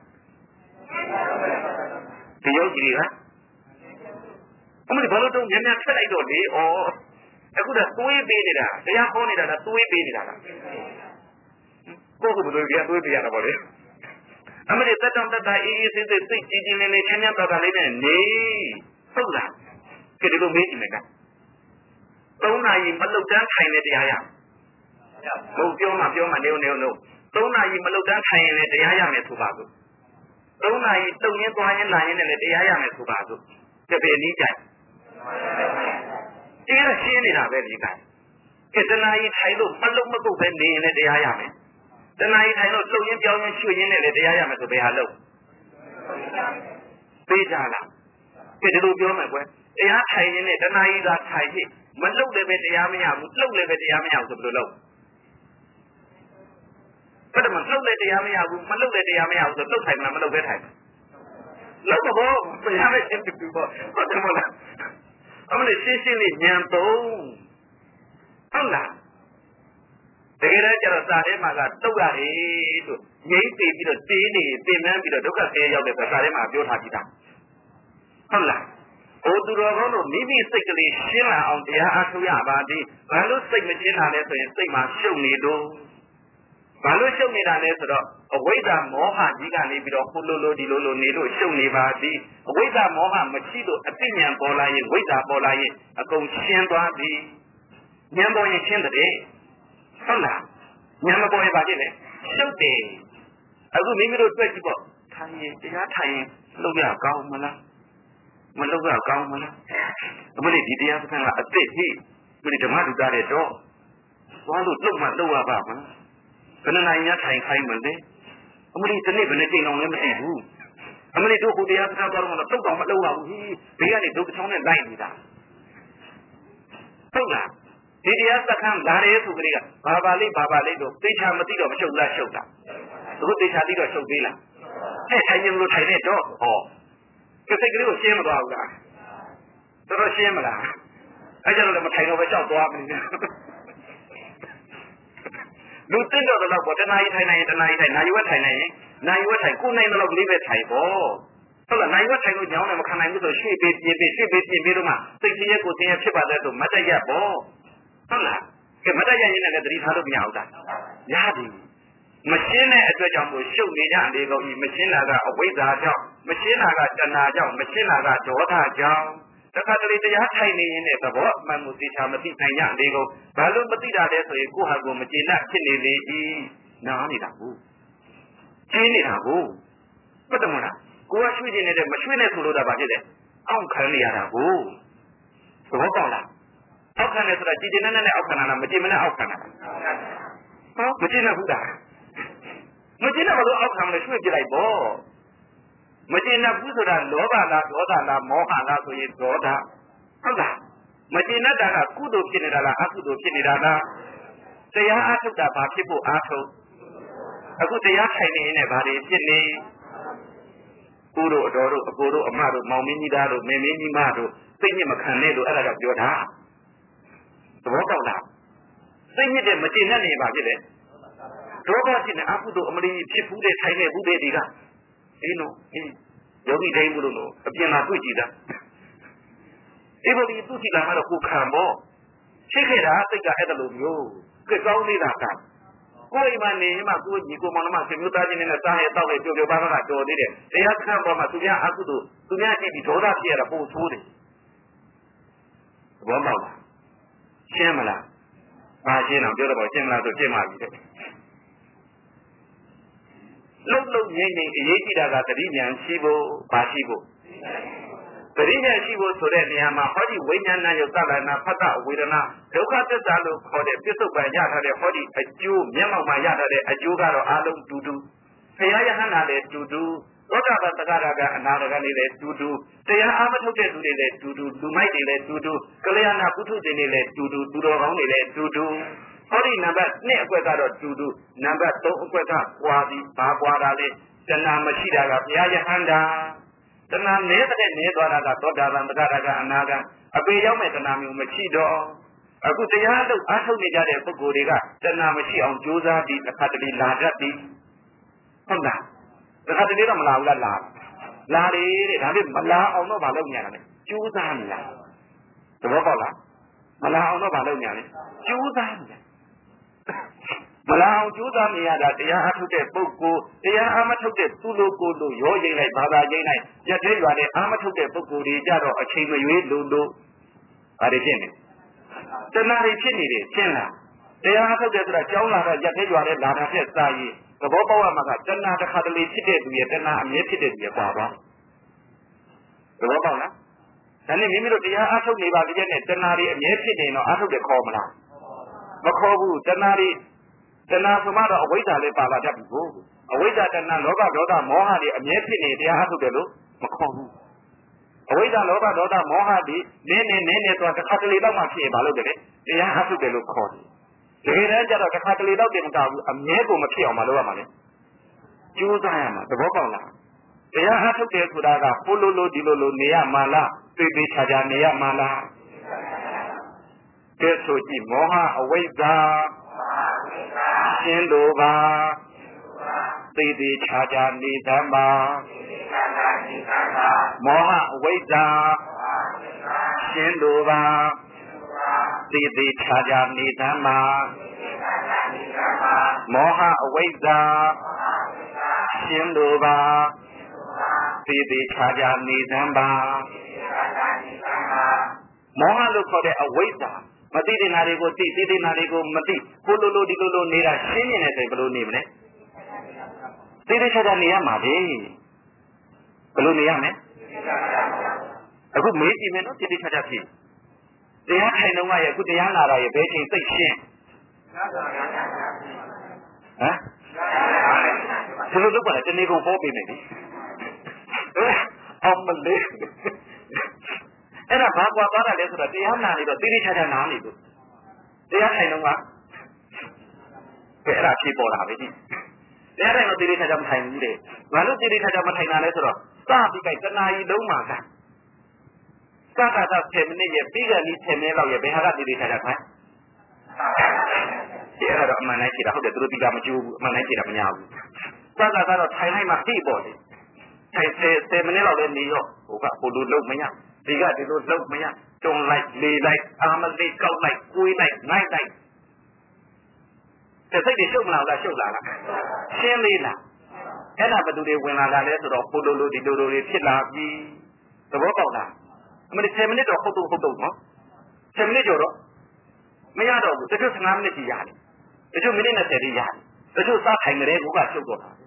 ဒီယောဂီတွေကအမလေးဘာလို့တုံးဉာဏ်ထက်လိုက်တော့လေဩအခုတော့သွေးပေးနေတာတရားဟောနေတာလားသွေးပေးနေတာလားကိုယ့်ကိုယ်ဘယ်လိုပြသွေးပေးရတာပေါ့လေအမလေးတက်တောင့်တက်တာအေးအေးဆေးဆေးစိတ်ကြည်ကြည်လင်းလင်းချမ်းချမ်းသာသာလေးနဲ့နေဟုတ်လားကြည့်ဒီလိုမေးကြည့်မယ်က3 နာရီမလုတ်တန်းထိုင်နေတရားရဘုံပြောမှနေနေ3 နာရီမလုတ်တန်းထိုင်ရင်လည်းတရားရမယ်ဆိုပါစို့3 နာရီတုံရင်းသွားရင်းလာရင်းနဲ့လည်းတရားရမယ်ဆိုပါစို့ကြည့်အနည်းကြိုက်တရားရှင်းနေတာပဲဒီကတဏှာကြီးထိုင်လို့မလုံမကုတ်ပဲနေရင်လည်းတရားရမယ်တဏှာကြီးထိုင်လို့လုံရင်းပြောင်းရင်းရွှေ့ရင်းနဲ့လည်းတရားရမယ်ဆိုဘယ်ဟာလုံပေးကြလားဒီလိုပြောမယ်ကွယ်တရားထိုင်ရင်းနဲ့တဏှာကြီးသာထိုင်ဖြစ်မလုံလည်းပဲတရားမရဘူးလုံလည်းပဲတရားမရဘူးဆိုဘယ်လိုလုပ်ဘယ်မှာလုံလည်းတရားမရဘူးမလုံလည်းတရားမရဘူးဆိုလုံထိုင်မလားမလုံပဲထိုင်လုံတော့တရားနဲ့ရှင်းတူပေါ့ဟုတ်တယ်မလားအမလေးရှင်းရှင်းလေးဉာဏ်သုံးဟုတ်လားတကယ်တော့ကျတော့စာထဲမှာကတုတ်ရတယ်လို့ငြိမ့်ပေပြီးတော့တင်းနေပင်ပန်းပြီးတော့ဒုက္ခဆင်းရဲရောက်တဲ့စာထဲမှာပြောထားပြီးသားဟုတ်လားဟိုသူတော်ကောင်းတို့မိမိစိတ်ကလေးရှင်းလာအောင်တရားအားထုတ်ရပါသည်ဘာလို့စိတ်မရှင်းတာလဲဆိုရင်စိတ်မှာရှုပ်နေတော့ဘာလို့ရှုပ်နေတာလဲဆိုတော့အဝိဇ္ဇာမောဟကြီးကနေပြီးတော့ဟိုလိုဒီလိုနေလို့ရှုပ်နေပါသည်အဝိဇ္ဇာမောဟမရှိလို့အသိဉာဏ်ပေါ်လာရင်ဝိဇ္ဇာပေါ်လာရင်အကုန်ရှင်းသွားပြီဉာဏ်ပေါ်ရင်ရှင်းတယ်ဟုတ်လားဉာဏ်မပေါ်ရင်ဘာဖြစ်လဲရှုပ်တယ်အခုမိမိတို့တွေ့ကြည့်ပေါ့ထိုင်ရင်တရားထိုင်ရင်လုပ်ရကောင်းမလားမလုပ်ရကောင်းမလားအမလေးဒီတရားစခန်းကအစ်စ်ဟိဒီဓမ္မဒုသားတဲ့တော့သွားလို့လုပ်မှလုပ်ရပါမလားဘယ်နှနိုင်များထိုင်ခိုင်းမလဲအမလေးဒီနေ့ဘယ်နှချိန်အောင်လဲမသိဘူးအမလေးတို့ကိုတရားစခန်းသွားတော့တော့တုတ်တော့မလုပ်ရဘူးဟိဘေးကနေဒုက္ခချောင်းနဲ့လိုက်နေတာဟုတ်လားဒီတရားစခန်းလာတယ်ဆိုကြတဲ့ကဘာပါလိတော့သိချာမသိတော့မရှုပ်လားရှုပ်တာသူသိချာသိတော့ရှုပ်သေးလားထိုင်ရင်လို့ထိုင်နေတော့ဟောစိတ်ကလေးကိုရှင်းမသွားဘူးလားတော်တော်ရှင်းမလားအဲကြောင့်လည်းမထိုင်တော့ပဲကြောက်သွားပြီလူသိတော့တော့ပေါ့တဏှာကြီးထိုင်နိုင်ရင်တဏှာကြီးထိုင်နိုင်ဝက်ထိုင်နိုင်ရင်နိုင်ဝက်ထိုင်ကိုနိုင်တော့လေးပဲထိုင်ပေါ့ဟုတ်လားနိုင်ဝက်ထိုင်လို့ညောင်းတယ်မခံနိုင်ဘူးဆိုရွှေ့ပေးပြင်ပြီးတော့မှစိတ်ချင်းရဲ့ကိုယ်ချင်းရဲ့ဖြစ်ပါတဲ့ဆိုမတ်တရပေါ့ဟုတ်လားကဲမတ်တရရင်လည်းသတိထားလို့မရဘူးလားရပြီမရှင်းတဲ့အတွက်ကြောင့်ကိုရှုပ်နေကြလေကုန်ပြီမရှင်းတာကအဝိဇ္ဇာကြောင့်မရှင်းတာကတဏှာကြောင့်မရှင်းတာကဒေါသကြောင့်တခါတလေတရားထိုင်နေရင်လည်းသဘောအမှန်ကိုသိချာမသိနိုင်ကြလေကုန်ဘာလို့မသိတာလဲဆိုရင်ကိုယ့်ဟာကိုယ်မကျေနပ်ဖြစ်နေလေ၏နားနေတာကိုကျင်းနေတာကိုဟုတ်တယ်မလားကိုယ်ကရွှေ့နေတယ်မရွှေ့နဲ့ဆိုလို့တာဘာဖြစ်လဲအောက်ခံနေရတာကိုသဘောပေါက်လားအောက်ခံနေဆိုတာကြည်ကျင်နဲ့အောက်ခံတာလားမကြည်မနဲ့အောက်ခံတာလားမကျင်းတဲ့ဘူးလားမကျင်းတဲ့ဘလို့အောက်ခံမလဲရွှေ့ပြလိုက်ပေါ့မကျင်းတဲ့ဘူးဆိုတာလောဘလားဒေါသလားမောဟလားဆိုရင်ဒေါသဟုတ်လားမကျင်းတဲ့တာကကုသိုလ်ဖြစ်နေတာလားအကုသိုလ်ဖြစ်နေတာလားတရားအားထုတ်တာဘာဖြစ်ဖို့အားထုတ်အခုတရားထိုင်နေရင်ဘာတွေဖြစ်နေကိုတို့အတော်တို့အကိုတို့အမတို့မောင်မင်းကြီးသားတို့မေမင်းကြီးမတို့စိတ်ညစ်မခံနဲ့လို့အဲ့ဒါကပြောတာသဘောပေါက်လားစိတ်ညစ်တဲ့မကျေနပ်နေပါဖြစ်တယ်ဒေါသဖြစ်နေအကုသိုလ်အမလီဖြစ်ဘူးတဲ့ထိုင်နေဘူးတဲ့ဒီကအေးနော်အေးယောဂီတိုင်းဘူးလို့အပြင်မှာတွေ့ကြည့်တာဒီလိုဒီသူစီလာတော့ကိုခံပေါ့ရှိခဲ့တာစိတ်ကအဲ့ဒါလိုမျိုးကြောင်းနေတာကကိုယ်အိမ်မှာနေမှကိုညီကိုမောင်နှမဆွေမျိုးသားချင်းနဲ့စားရဲတောက်ရဲကြိုကြိုပါပါကတော်သေးတယ်တရားခံပေါ်မှာသူများအကုသိုလ်သူများကြည့်ပြီးဒေါသဖြစ်ရတာပို့ဆိုးတယ်ဘောပေါက်လားရှင်းမလားဘာရှင်းတော့ပြောတော့ရှင်းမလားဆိုရှင်းပါပြီတဲ့လုံးငိမ့်ငိမ့်အရေးကြီးတာကတတိဉာဏ်ရှိဖို့ဘာရှိဖို့တတိဉာဏ်ရှိဖို့ဆိုတဲ့နေရာမှာဟောဒီဝိညာဏယုတ်တလနာဖတ်တဝေဒနာဒုက္ခသစ္စာလို့ခေါ်တဲ့ပြစ္ဆုတ်ပံရထားတဲ့ဟောဒီအကျိုးမျက်မှောက်မှာရထားတဲ့အကျိုးကတော့အလုံးတူတူဘုရားယဟန္တာလည်းတူတူသောတာပန်သဂရကအနာဂတ်လေးလည်းတူတူတရားအားမထုတ်တဲ့သူတွေလည်းတူတူလူမိုက်တွေလည်းတူတူကလျာဏပုထုဇဉ်တွေလည်းတူတူသူတော်ကောင်းတွေလည်းတူတူဟောဒီနံပါတ်2အကွက်ကတော့တူတူနံပါတ်3အကွက်ကကွာပြီးဘာကွာတာလဲတဏှာမရှိတာကဘုရားယဟန္တာတဏှာနည်းတဲ့နည်းသွားတာကသောတာပန်သဂရကအနာဂတ်အပေရောက်မဲ့တဏှာမျိုးမရှိတော့အခုတရားလို့အားထုတ်နေကြတဲ့ပုဂ္ဂိုလ်တွေကတဏှာမရှိအောင်ကြိုးစားပြီးတစ်ခါတလေလာတတ်ပြီးဟုတ်လားတစ်ခါတလေတော့မလာဘူးလားလာတယ်တဲ့ဒါပေမဲ့မလာအောင်တော့မလုပ်ညာတယ်ကြိုးစားနေလားသဘောပေါက်လားမလာအောင်တော့မလုပ်ညာတယ်ကြိုးစားနေတယ်မလာအောင်ကြိုးစားနေရတာတရားအားထုတ်တဲ့ပုဂ္ဂိုလ်တရားအားမထုတ်တဲ့သူလိုကိုလိုရောရိမ့်လိုက်ဘာသာရိမ့်လိုက်ရက်သေးရွာတဲ့အားမထုတ်တဲ့ပုဂ္ဂိုလ်တွေကြတော့အချိန်မရွေးလိုဘာတွေဖြစ်နေတဏှာတွေဖြစ်နေတယ်ရှင်းလားတရားအားထုတ်တဲ့ဆိုတာကြောင်းလာတော့ရက်သေးရွာတဲ့လာတာဖြစ်စားရည်သဘောပေါက်ရမှာကတဏှာတစ်ခါတလေဖြစ်တဲ့သူရဲ့တဏှာအမြဲဖြစ်တဲ့သူရဲ့ပါပါသဘောပေါက်လားဒါနဲ့မိမိတို့တရားအားထုတ်နေပါကြတဲ့တဏှာတွေအမြဲဖြစ်နေတော့အားထုတ်တယ်ခေါ်မလားမခေါ်ဘူးတဏှာတွေတဏှာဆိုမှတော့အဝိဇ္ဇာလေးပါလာတတ်ပြီကိုအဝိဇ္ဇာတဏှာလောဘဒေါသမောဟတွေအမြဲဖြစ်နေတရားအားထုတ်တယ်လို့မခေါ်ဘူးအဝိဇ္ဇာလောဘဒေါသမောဟတွေနည်းနည်းသွားတစ်ခါတလေတော့မှဖြစ်ရင်ဘာလို့လဲတရားအားထုတ်တယ်လို့ခေါ်တယ်တကယ်တမ်းကျတော့တစ်ခါတလေတော့တင်မကဘူးအမြဲကိုမဖြစ်အောင်မလုပ်ရမှာလေကြိုးစားရမှာသဘောပေါက်လားတရားအားထုတ်တယ်ဆိုတာကဟိုလိုဒီလိုနေရမှာလားသိသိချာချာနေရမှာလားကဲဆိုကြည့်မောဟအဝိဇ္ဇာရှင်းလို့ပါသိသိချာချာနေတတ်ပါမောဟအဝိဇ္ဇာရှင်းလို့ပါသိသိချာချာနေတတ်ပါမောဟအဝိဇ္ဇာရှင်းလို့ပါသိသိချာချာနေတတ်ပါမောဟလို့ခေါ်တဲ့အဝိဇ္ဇာမသိတဲ့နာတွေကိုသိသိတဲ့နာတွေကိုမသိကိုလိုဒီလိုနေတာရှင်းနေတယ်ဆိုရင်ဘယ်လိုနေမလဲသိသိချာချာနေရမှာလေဘယ်လိုနေရမလဲအခုမေးကြည့်မယ်နော်သိသိချာချာဖြစ်တရားထိုင်တော့ရဲ့အခုတရားနာတာရဲ့ဘယ်ချိန်သိရှင်းဟမ်ဒီလိုလုပ်ပါလေတနေ့ကုန်ဟောပေးမယ်လေအောင်မလေးအဲ့ဒါဘာကွာသွားတာလဲဆိုတော့တရားနာနေတော့သိသိချာချာနာနေလို့တရားထိုင်တော့ကအဲ့ဒါဖြစ်ပေါ်လာပဲဒီတရားထိုင်တော့သိသိချာချာမထိုင်ဘူးလေဘာလို့သိသိချာချာမထိုင်တာလဲဆိုတော့စပြီးကြိုက်တနာရီလုံးမှာကစကား10မိနစ်ရဲ့ပြီးကနေ10မိနစ်လောက်ရဲ့ဘယ်ဟာကသိသိချာချာထိုင်ဒီအဲ့တော့အမှန်တိုင်းဖြစ်တာဟုတ်တယ်သူတို့ဒီကမကြိုးဘူးအမှန်တိုင်းဖြစ်တာမညာဘူးစကားကတော့ထိုင်လိုက်မှသိပေါ်တယ်ထိုင်10မိနစ်လောက်လည်းနေရောဟိုကဟိုလိုလုံးမညာဒီကဒီလိုလုံးမရတုံလိုက်လေလိုက်အာမလေးကောက်လိုက်ကိုွေးလိုက်နိုင်လိုက်စိတ်တွေရှုပ်မလားရှုပ်လာလားရှင်းလေးလားအဲ့ဒါဘယ်သူတွေဝင်လာတာလဲဆိုတော့ဟိုလိုဒီလိုတွေဖြစ်လာပြီသဘောပေါက်လားအမ10မိနစ်တော့ဟုတ်တော့နော်10မိနစ်ကျော်တော့မရတော့ဘူးတချို့15မိနစ်ကြီးရတယ်တချို့မိနစ်20ကြီးရတယ်တချို့စားထိုင်ကြတဲ့ကိုကရှုပ်တော့တာ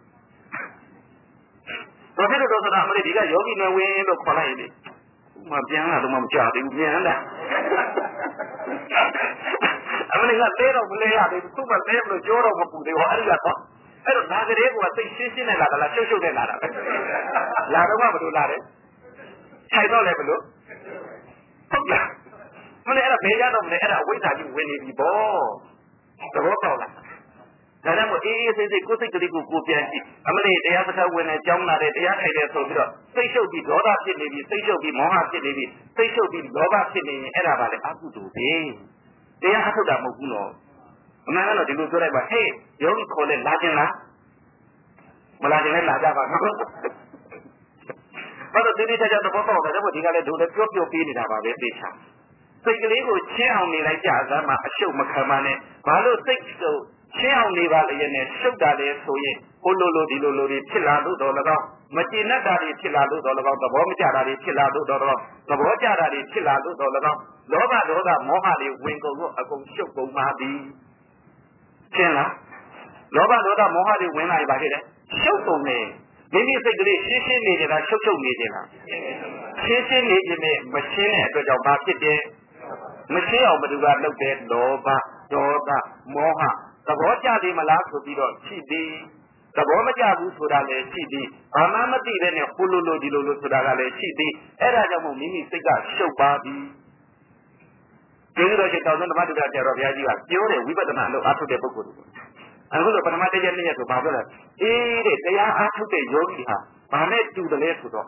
ဘာဖြစ်လို့တော့ဆိုတာအမလေးဒီကယောဂီနယ်ဝင်လို့ခေါ်လိုက်ရင်မပြန်လာတော့မှမကြသေးဘူးပြန်လာအမင်းငါလဲတော့မလဲရတယ်သူ့မလဲလို့ကြောတော့မပူသေးဘူးအဲ့ဒီကတော့အဲ့တော့ငါကလေးကစိတ်ရှင်းရှင်းနဲ့လာတာလားရှုပ်ရှုပ်နဲ့လာတာပဲလာတော့မှဘယ်လိုလာတယ်ခြိုက်တော့လဲဘယ်လိုဟုတ်လားမင်းအဲ့ဒါဘယ်ရတော့မလဲအဲ့ဒါအဝိဇ္ဇာကြီးဝင်နေပြီပေါ့သဘောပေါက်လားဒါကြောင့်မို့အေးအေးဆေးဆေးကိုယ်စိတ်ကလေးကိုပြန်ကြည့်အမလေးတရားစကားဝင်နေကြောင်းလာတဲ့တရားထိုင်တယ်ဆိုပြီးတော့စိတ်ရှုပ်ပြီးဒေါသဖြစ်နေပြီစိတ်ရှုပ်ပြီးမောဟဖြစ်နေပြီစိတ်ရှုပ်ပြီးလောဘဖြစ်နေရင်အဲ့ဒါပါလေအကုသိုလ်ပဲတရားအထုတ်တာမဟုတ်ဘူးနော်အမှန်ကတော့ဒီလိုပြောလိုက်ပါဟေးယောဂီခေါ်လဲလာခြင်းလားမလာခြင်းလဲလာကြပါနော်ဘာလို့ဒီနေ့ကျတော့ဘောပေါက်တယ်ဒါပေမဲ့ဒီကလည်းဒုလည်းပြောပေးနေတာပါပဲသိချာစိတ်ကလေးကိုချင်းအောင်နေလိုက်ကြစမ်းမှာအရှုပ်မခံပါနဲ့ဘာလို့စိတ်ကိုချင်းအောင်နေပါလေနဲ့ရှုပ်တာလေဆိုရင်ဟိုလိုဒီလိုတွေဖြစ်လာလို့တော့၎င်းမကျေနပ်တာတွေဖြစ်လာလို့တော့၎င်းသဘောမကျတာတွေဖြစ်လာလို့တော့၎င်းသဘောကျတာတွေဖြစ်လာလို့တော့၎င်းလောဘဒေါသမောဟတွေဝင်ကုန်လို့အကုန်ရှုပ်ကုန်ပါသည်ရှင်းလားလောဘဒေါသမောဟတွေဝင်လာရင်ဘာဖြစ်လဲရှုပ်ကုန်တယ်မိမိစိတ်ကလေးရှင်းရှင်းနေကြတာရှုပ်နေကြလားရှင်းရှင်းနေခြင်းနဲ့မရှင်းတဲ့အတွက်ကြောင့်ဘာဖြစ်တယ်မရှင်းအောင်ဘယ်သူကလုပ်တယ်လောဘဒေါသမောဟသဘောကျသေးမလားဆိုပြီးတော့ရှိသည်သဘောမကျဘူးဆိုတာလည်းရှိသည်ဘာမှမသိတဲ့နဲ့ဟိုလိုဒီလိုဆိုတာကလည်းရှိသည်အဲ့ဒါကြောင့်မို့မိမိစိတ်ကရှုပ်ပါသည်ကျေးဇူးတော်ရှင်တောင်းတဲ့ဓမ္မတုဒ္ဒဆရာတော်ဘုရားကြီးကပြောတယ်ဝိပဿနာအလုပ်အားထုတ်တဲ့ပုဂ္ဂိုလ်တွေအခုလိုပထမတစ်ရက်နှစ်ရက်ဆိုဘာပြောလဲအေးတဲ့တရားအားထုတ်တဲ့ယောဂီဟာဘာနဲ့တူတယ်လဲဆိုတော့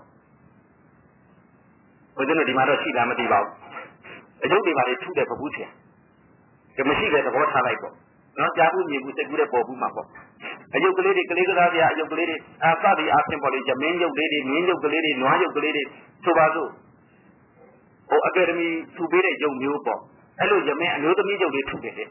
ဘုရားတို့ဒီမှာတော့ရှိလားမသိပါဘူးအယုတ်တွေပါလေထုတဲ့ပပုဆရာဒါမရှိပဲသဘောထားလိုက်ပေါ့နော်ကြားဘူးမြင်ဘူးစိတ်ကူးတဲ့ပေါ်ဘူးမှာပေါ့အယုတ်ကလေးတွေကလေးကစားပြအယုတ်ကလေးတွေအာသတိအားဖြင့်ပေါ့လေမင်းယုတ်လေးတွေမြင်းယုတ်ကလေးတွေနွားယုတ်ကလေးတွေဆိုပါစို့ဟိုအကယ်ဒမီထူပေးတဲ့ယုတ်မျိုးပေါ့အဲ့လိုရမင်းအမျိုးသမီးယုတ်လေးထုတယ်တဲ့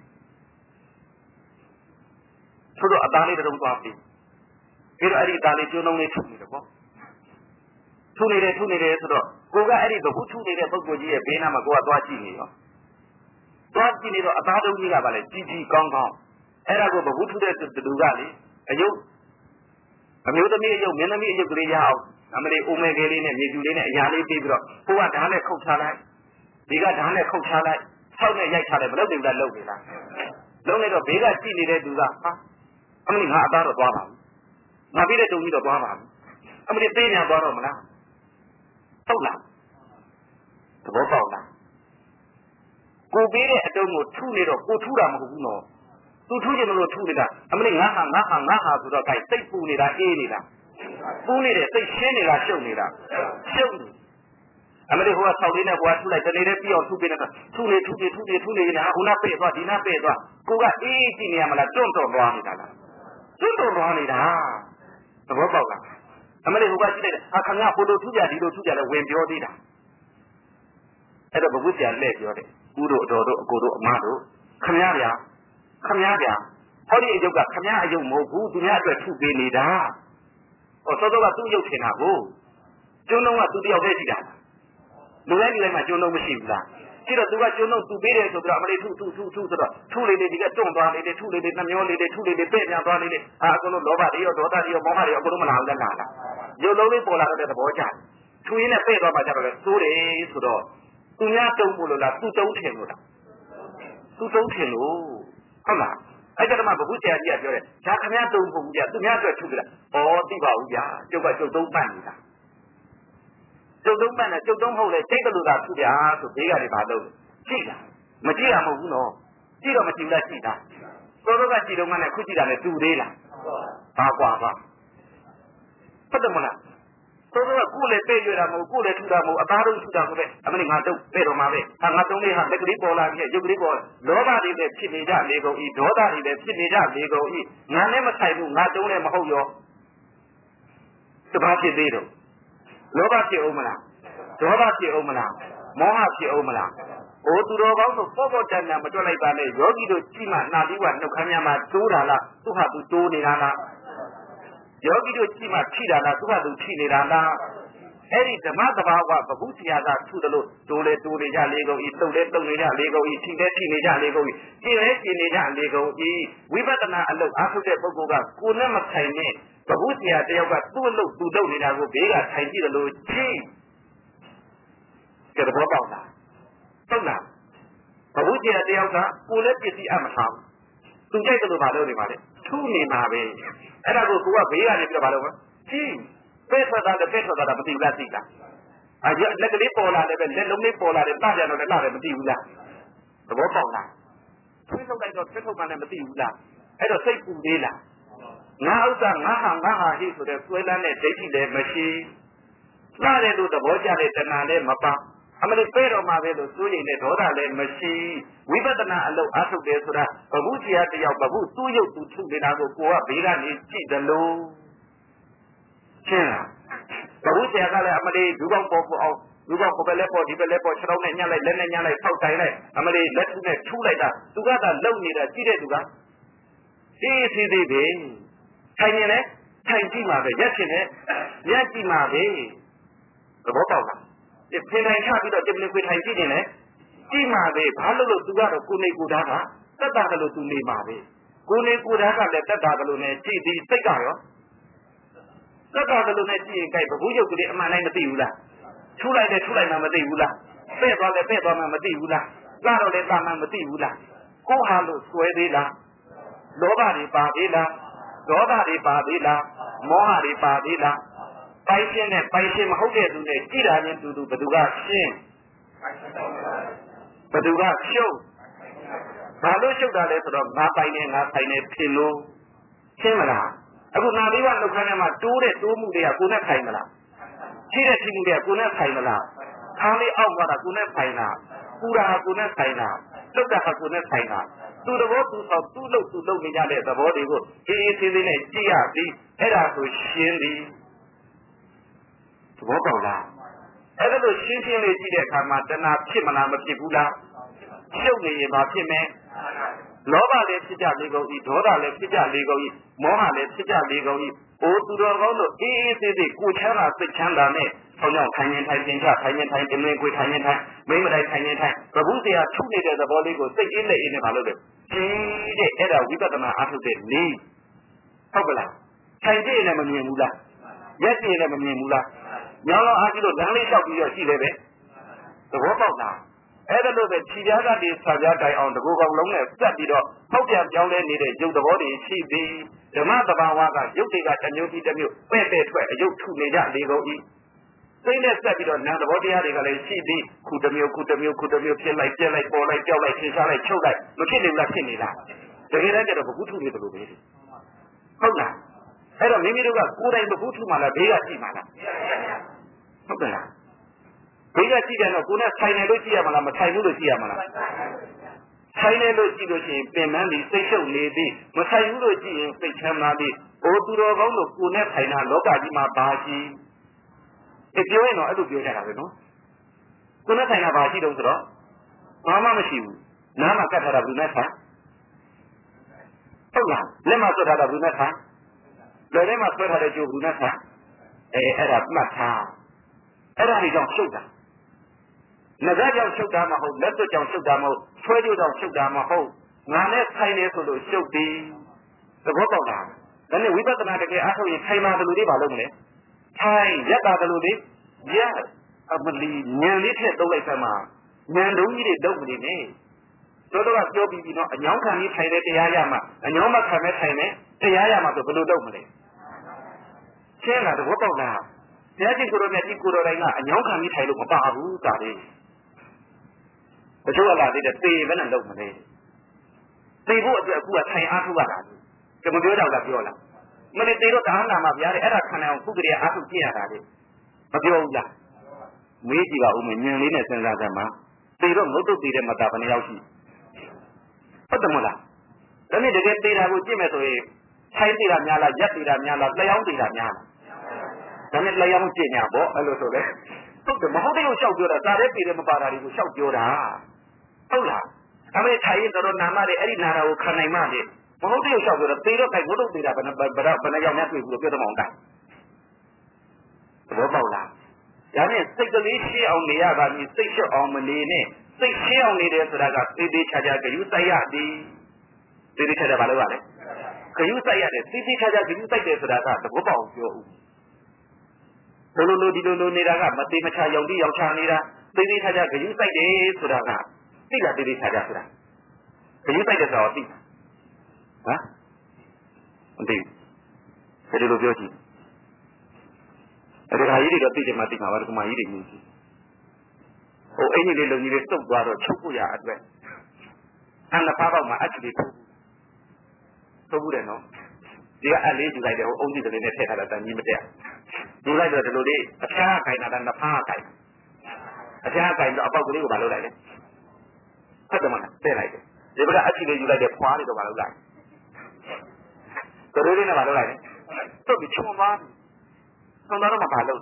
ဆိုတော့အသားလေးတုံးသွားပြီပြီးတော့အဲ့ဒီအသားလေးကျိုးလုံးလေးထုနေတယ်ပေါ့ထုနေတယ်ဆိုတော့ကိုကအဲ့ဒီဘခုထုနေတဲ့ပုဂ္ဂိုလ်ကြီးရဲ့ဘေးနားမှာကိုကသွားကြည့်နေရောသွားကြည့်နေတော့အသားတုံးကြီးကပါလေကြီးကောင်းအဲ့ဒါကိုဘခုထုတဲ့တူကလေအယုတ်အမျိုးသမီးအယုတ်မင်းသမီးအယုတ်ကလေးရအောင်အမလေးအိုမဲကလေးနဲ့မြေကျူလေးနဲ့အရာလေးပြီးပြီးတော့ကိုကဓာတ်နဲ့ခုတ်ချလိုက်ဒီကဓာတ်နဲ့ခုတ်ချလိုက်ဆောက်နဲ့ရိုက်ချလိုက်မလုပ်ဘူးလားလုပ်နေလားလုပ်နေတော့ဘေးကကြည့်နေတဲ့သူကဟာအမလေးငါအသားတော့သွားပါဘူးငါပြီးတဲ့တုံကြီးတော့သွားပါဘူးအမလေးသေးညာသွားတော့မလားဟုတ်လားသဘောပေါက်လားကိုပေးတဲ့အတုံးကိုထုနေတော့ကိုထုတာမဟုတ်ဘူးနော်သူထုချင်လို့ထုနေတာအမလေးငါဟာဆိုတော့အဲစိတ်ပူနေတာအေးနေတာပူနေတယ်စိတ်ရှင်းနေတာရှုပ်နေတာရှုပ်နေအမလေးဟိုကဆောက်လေးနဲ့ဟိုကထုလိုက်တနေ့တည်းပြီးအောင်ထုပေးနေတာထုနေနေတာဟိုနာပဲ့သွားဒီနာပဲ့သွားကိုကအေးကြည့်နေရမလားတွန့်သွားနေတာလားတွန့်သွားနေတာသဘောပေါက်လားအမလေးဟိုကကြည့်လိုက်အခါငါဟိုလိုထုကြဒီလိုထုကြလဲဝင်ပြောသေးတာအဲ့တော့ဘုရားလက်ပြောတယ်ဦးတို့အတော်တို့အကိုတို့အမတို့ခမည်းဗျာဟောဒီအယုတ်ကခမည်းအယုတ်မဟုတ်ဘူးသူများအတွက်ထုပေးနေတာဟောစောစောကသူ့ယုတ်ထင်တာကိုကျွန်းလုံးကသူတယောက်တည်းရှိတာလူတိုင်းမှာကျွန်းလုံးမရှိဘူးလားကြည့်တော့သူကကျွန်းလုံးသူပေးတယ်ဆိုတော့အမလေးထုဆိုတော့ထုလေးတွေဒီကတွန့်သွားလေးတွေထုလေးတွေနှမျောလေးတွေထုလေးတွေပဲ့ပြန်သွားလေးတွေအကုန်လုံးလောဘတွေရောဒေါသတွေရောမောဟတွေရောအကုန်လုံးမလာဘူးလားရုပ်လုံးလေးပေါ်လာတဲ့သဘောကျတယ်ထုရင်းနဲ့ပဲ့သွားမှကျတော့လေသိုးတယ်ဆိုတော့သူများတုံးဖို့လို့လားသူတုံးထင်လို့လားသူတုံးထင်လို့ဟုတ်လားအဲ့ဒါမှဘုရားဆရာကြီးကပြောတယ်ဒါခမည်းတုံးဖို့ဘူးကြာသူများအတွက်ထုကြလားဩသိပါဘူးဗျာကျုပ်ကကျုပ်တုံးပတ်နေတာကျုပ်တုံးပတ်နေကျုပ်တုံးမဟုတ်လေစိတ်ကလူသာထုကြဆိုဘေးကနေပါလို့ကြည့်တာမကြည့်ရမဟုတ်ဘူးနော်ကြည့်တော့မကြည့်လားကြည့်တာသောသောကကြည့်တော့မှလည်းခုကြည့်တာလည်းတူသေးလားဘာကွာပါဟုတ်တယ်မလားသောသောကကိုယ်လည်းပြေးရတာမဟုတ်ကိုယ်လည်းထူတာမဟုတ်အသားတုံးထူတာဆိုတဲ့အမလေးငါတုံးပြေးတော့မှာပဲငါတုံးလေးဟာလက်ကလေးပေါ်လာပြီးရုပ်ကလေးပေါ်လောဘတွေလည်းဖြစ်နေကြလေကုန်ဤဒေါသတွေလည်းဖြစ်နေကြလေကုန်ဤငါလည်းမဆိုင်ဘူးငါတုံးလည်းမဟုတ်ရောတပါးဖြစ်သေးတော့လောဘဖြစ်အောင်မလားဒေါသဖြစ်အောင်မလားမောဟဖြစ်အောင်မလားအိုးသူတော်ကောင်းဆိုပေါ်တန်တန်မတွက်လိုက်ပါနဲ့ယောဂီတို့ကြည့်မှနာပြီးကနှုတ်ခမ်းများမှာတိုးတာလားသူ့ဟာသူတိုးနေတာလားယောဂီတို့ကြည့်မှထိတာလားသူ့ဟာသူထိနေတာလားအဲ့ဒီဓမ္မသဘာဝဘုဆရာကထုတယ်လို့တိုးလေနေကြလေကုန်ဤတုတ်လေတုတ်နေကြလေကုန်ဤထိလေထိနေကြလေကုန်ဤကျင်လေကျင်နေကြလေကုန်ဤဝိပဿနာအလုပ်အားထုတ်တဲ့ပုဂ္ဂိုလ်ကကိုယ်နဲ့မဆိုင်နဲ့ဘုဆရာတယောက်ကသူ့အလုပ်သူလုပ်နေတာကိုဘေးကထိုင်ကြည့်တယ်လို့ကြည့်ကြတဲ့ဘောပေါက်လားဟုတ်လားဘဝကျတဲ့တယောက်ကကိုယ်လည်းပစ္စည်းအမထားဘူးသူကြိုက်တယ်လို့မလုပ်နေပါနဲ့ထူးနေမှာပဲအဲ့ဒါကိုကိုကဘေးကနေပြီးတော့မလုပ်ဘူးကြည့်ပဲထွက်တာလည်းပဲထွက်တာမသိဘူးလားသိလားလက်ကလေးပေါ်လာတယ်ပဲလက်လုံးလေးပေါ်လာတယ်တပြန်တော့လည်းလာတယ်မသိဘူးလားသဘောပေါက်လားထွေးထုတ်လိုက်တော့ထွေးထုတ်မှလည်းမသိဘူးလားအဲ့တော့စိတ်ပူသေးလားငါဥစ္စာငါဟာဟိဆိုတဲ့ဆွဲလန်းတဲ့ဒိဋ္ဌိလည်းမရှိလာတယ်လို့သဘောကျတဲ့တဏှာလည်းမပါအမလေးပဲတော်မှာပဲလို့စိုးရိမ်တဲ့ဒေါသလည်းမရှိဝိပဿနာအလုပ်အားထုတ်တယ်ဆိုတာဘဝကြီးတယောက်ဘဝသူ့ရုပ်သူထုနေတာကိုကိုကဘေးကနေကြည့်တယ်လို့ရှင်းလားဘဝကြီးကလည်းအမလေးဒုကောင်းပေါ်အောင်ဒုကောင်းကိုပဲလက်ပေါ်ဒီပဲလက်ပေါ်ခြေထောက်နဲ့ညှက်လိုက်လက်နဲ့ညှက်လိုက်ဖောက်တိုင်လိုက်အမလေးလက်ထုနဲ့ထူလိုက်တာသူကသာလုံနေတာကြည့်တဲ့သူကအေးသေးသေးပဲထိုင်နေလဲထိုင်ကြည့်မှာပဲရက်ချင်တယ်ရက်ကြည့်မှာပဲသဘောပေါက်လားဖင်တိုင်ချပြီးတော့ကျမလေးခွေထိုင်ကြည့်နေလဲကြည့်မှာပဲဘာလို့လို့သူကတော့ကိုနေကိုသားကတက်တာကလို့သူနေမှာပဲကိုနေကိုသားကလည်းတက်တာကလို့နဲ့ကြည့်ပြီးစိတ်ကရောတက်တာကလို့နဲ့ကြည့်ရင်ကြိုက်ဘဘူးရုပ်ကလေးအမှန်တိုင်းမသိဘူးလားထူလိုက်တယ်ထူလိုက်မှမသိဘူးလားပဲ့သွားတယ်ပဲ့သွားမှမသိဘူးလားလာတော့လည်းတာမှမသိဘူးလားကိုဟာလို့စွဲသေးလားလောဘတွေပါသေးလားဒေါသတွေပါသေးလားမောဟတွေပါသေးလားပိုင်ရှင်းနဲ့ပိုင်ရှင်းမဟုတ်တဲ့သူနဲ့ကြည်တာချင်းတူတူဘသူကရှင်းဘသူကရှုပ်ဘာလို့ရှုပ်တာလဲဆိုတော့ငါပိုင်နေငါဆိုင်နေဖြစ်လို့ရှင်းမလားအခုနာပြီးတော့လောက်ခန်းထဲမှာတိုးတဲ့တိုးမှုတွေကကိုယ်နဲ့ဆိုင်မလားရှိတဲ့ရှိမှုတွေကကိုယ်နဲ့ဆိုင်မလားခါလေးအောက်သွားတာကိုယ်နဲ့ဆိုင်လားပူတာဟာကိုယ်နဲ့ဆိုင်လားလုတ်တာဟာကိုယ်နဲ့ဆိုင်လားသူသဘောသူဆောင်သူ့လို့သူလုပ်နေကြတဲ့သဘောတွေကိုအေးအေးသေးသေးနဲ့ကြည့်ရသည်အဲ့ဒါဆိုရှင်းသည်သဘောပေါက်လားအဲ့ဒါလို့ရှင်းရှင်းလေးကြည့်တဲ့အခါမှာတဏှာဖြစ်မလားမဖြစ်ဘူးလားရှုပ်နေရင်ဘာဖြစ်မလဲလောဘလည်းဖြစ်ကြလေကုန်၏ဒေါသလည်းဖြစ်ကြလေကုန်၏မောဟလည်းဖြစ်ကြလေကုန်၏အိုသူတော်ကောင်းတို့အေးအေးသေးသေးကိုချမ်းသာစိတ်ချမ်းသာနဲ့ဆောင်းကြောင့်ထိုင်ရင်ထိုင်ပင်ချထိုင်ရင်ထိုင်တင်လင်းကိုထိုင်ရင်ထိုင်မိမတိုင်းထိုင်ရင်ထိုင်ဘဝစရာထုနေတဲ့သဘောလေးကိုစိတ်အေးလက်အေးနဲ့မလုပ်တဲ့ကြီးတဲ့အဲ့ဒါဝိပဿနာအားထုတ်တဲ့နည်းဟုတ်ကလားထိုင်ကြည့်ရင်လည်းမမြင်ဘူးလားရက်ကြည့်ရင်လည်းမမြင်ဘူးလားညောင်းတော့အားကြီးလို့လမ်းလေးလျှောက်ပြီးတော့ရှိတယ်ပဲသဘောပေါက်လားအဲ့ဒါလို့ပဲခြေပြားကတည်းကဆာပြားတိုင်အောင်တကူကောင်လုံးနဲ့စက်ပြီးတော့ပေါက်ပြန်ပြောင်းလဲနေတဲ့ရုပ်သဘောတွေရှိပြီးဓမ္မသဘာဝကရုပ်တွေကတစ်မျိုးပြီးတစ်မျိုးပဲ့ထွက်အယုတ်ထုနေကြလေကုန်၏စိတ်နဲ့ဆက်ပြီးတော့နာမ်သဘောတရားတွေကလည်းရှိပြီးခုတစ်မျိုးဖြစ်လိုက်ပြက်လိုက်ပေါ်လိုက်ပြောက်လိုက်ရှင်းရှားလိုက်ချုပ်လိုက်မဖြစ်နေဘူးလားဖြစ်နေလားတကယ်တမ်းကျတော့ဘုထုနေတယ်လို့ပဲဟုတ်လားအဲ့တော့မိမိတို့ကကိုယ်တိုင်ဘုထုမှလားဘေးကကြည့်မှလားဟုတ်ကဲ့လားဘေးကကြည့်တယ်တော့ကိုယ်နဲ့ဆိုင်တယ်လို့ကြည့်ရမလားမဆိုင်ဘူးလို့ကြည့်ရမလားဆိုင်တယ်လို့ကြည့်လို့ရှိရင်ပင်ပန်းပြီးစိတ်ရှုပ်နေသည်မဆိုင်ဘူးလို့ကြည့်ရင်စိတ်ချမ်းသာသည်အိုသူတော်ကောင်းတို့ကိုယ်နဲ့ဆိုင်တာလောကကြီးမှာဘာရှိပြောရင်တော့အဲ့လိုပြောကြတာပဲနော်ကိုယ်နဲ့ဆိုင်တာဘာရှိတုံးဆိုတော့ဘာမှမရှိဘူးနားမှာကတ်ထားတာဘူးနဲ့ဆိုင်ဟုတ်လားလက်မှာဆွဲထားတာဘူးနဲ့ဆိုင်လက်ထဲမှာဆွဲထားတဲ့ကြိုးဘူးနဲ့ဆိုင်အဲ့ဒါမှတ်ထားအဲ့ဒါတွေကြောင့်ရှုပ်တာငါးကြောင့်ရှုပ်တာမဟုတ်လက်စွပ်ကြောင့်ရှုပ်တာမဟုတ်ဆွဲကြိုးကြောင့်ရှုပ်တာမဟုတ်ငါနဲ့ဆိုင်နေဆိုလို့ရှုပ်သည်သဘောပေါက်လားဒါနဲ့ဝိပဿနာတကယ်အားထုတ်ရင်ထိုင်ပါတယ်လို့ဒီဘာလုပ်မလဲထိုင်ရက်ပါတယ်လို့ဒီရက်အမလီဉာဏ်လေးထည့်သုံးလိုက်သမှာဉာဏ်တုံးကြီးတွေတုံးမနေနဲ့တို့တော့ပြောပြီးပြီနော်အညောင်းခံပြီးထိုင်တဲ့တရားရမှာအညောင်းမခံမဲ့ထိုင်မဲ့တရားရမှာဆိုဘယ်လိုလုပ်မလဲရှင်းလားသဘောပေါက်လားတရားရှိကိုယ်တော်မြတ်ဒီကိုယ်တော်တိုင်းကအညောင်းခံပြီးထိုင်လို့မပါဘူးတာလေတချို့ကလာသေးတယ်သေဘယ်နဲ့လုပ်မလဲသေဖို့အတွက်အခုကထိုင်အားထုတ်ရတာကျမပြောတော့လားပြောလားမနေ့သေတော့တအားနာမှာဗျာတဲ့အဲ့ဒါခံနိုင်အောင်ခုကလေးအားထုတ်ကြည့်ရတာလေမပြောဘူးလားမေးကြည့်ပါဦးမညင်လေးနဲ့စဉ်းစားကြမှာသေတော့ငုတ်တုတ်သေးတဲ့မတာဘယ်နှယောက်ရှိဟုတ်တယ်မလားဒါနဲ့တကယ်သေတာကိုကြည့်မယ်ဆိုရင်ထိုင်သေးတာများလားရက်သေးတာများလားလျှောင်းသေးတာများလားဒါနဲ့လျှောင်းကြည့်ညာပေါ့အဲ့လိုဆိုလေဟုတ်တယ်မဟုတ်တဲ့ကိုလျှောက်ပြောတာဒါလည်းသေတယ်မပါတာတွေကိုလျှောက်ပြောတာဟုတ်လားအမေထိုင်ရင်တော့နာမတဲ့အဲ့ဒီနာတာကိုခံနိုင်မှလေမဟုတ်တဲ့ကိုလျှောက်ပြောတာသေတော့ခိုင်ငုတ်တုတ်သေးတာဘယ်နှယောက်များတွေ့ဘူးလို့ပြောတော့မှအောင်တိုင်းသဘောပေါက်လားဒါနဲ့စိတ်ကလေးရှင်းအောင်နေရတာကြီးစိတ်လျှော့အောင်မနေနဲ့စိတ်ရှင်းအောင်နေတယ်ဆိုတာကသေသေးချာချာဂရုစိုက်ရသည်သေသေးချာချာဘာလို့ရလဲဂရုစိုက်ရတယ်သေသေးချာချာဂရုစိုက်တယ်ဆိုတာကသဘောပေါက်ပြောဦးဒီလိုလိုနေတာကမသေးမချာယုံပြီးရောက်ချနေတာသေသေးချာချာဂရုစိုက်တယ်ဆိုတာကသိတာတိတိကျကျဆိုတာခရီးတိုက်တဲ့ဆိုတော့သိဟမ်မသိဘူးဒီလိုပြောကြည့်အဲ့ဒါကြီးတွေတော့သိတယ်မှသိမှာပါဒီကမာကြီးတွေမြင်ကြည့်ဟိုအင်းကြီးလေးလုံကြီးလေးစုပ်သွားတော့ချုပ်ဖို့ရအတွက်အန်တဖားပေါက်မှာအချီလေးထိုးဘူးတယ်နော်ဒီကအလေးယူလိုက်တယ်ဟိုအုံးကြီးတွေနဲ့ထည့်ထားတာတန်ကြီးမတက်ယူလိုက်တော့ဒီလိုလေးအဖျားခိုင်တာတဖားခိုင်အဖျားခိုင်တော့အပေါက်ကလေးကိုမလုပ်လိုက်နဲ့ဟုတ်တယ်မလားထည့်လိုက်တယ်ဒီဘက်ကအချီလေးယူလိုက်တယ်ဖွားလေးတော့မလုပ်လိုက်တို့လေးနဲ့မလုပ်လိုက်နဲ့တုတ်ပြီးချုံသွားဆုံးတော့မပါလို့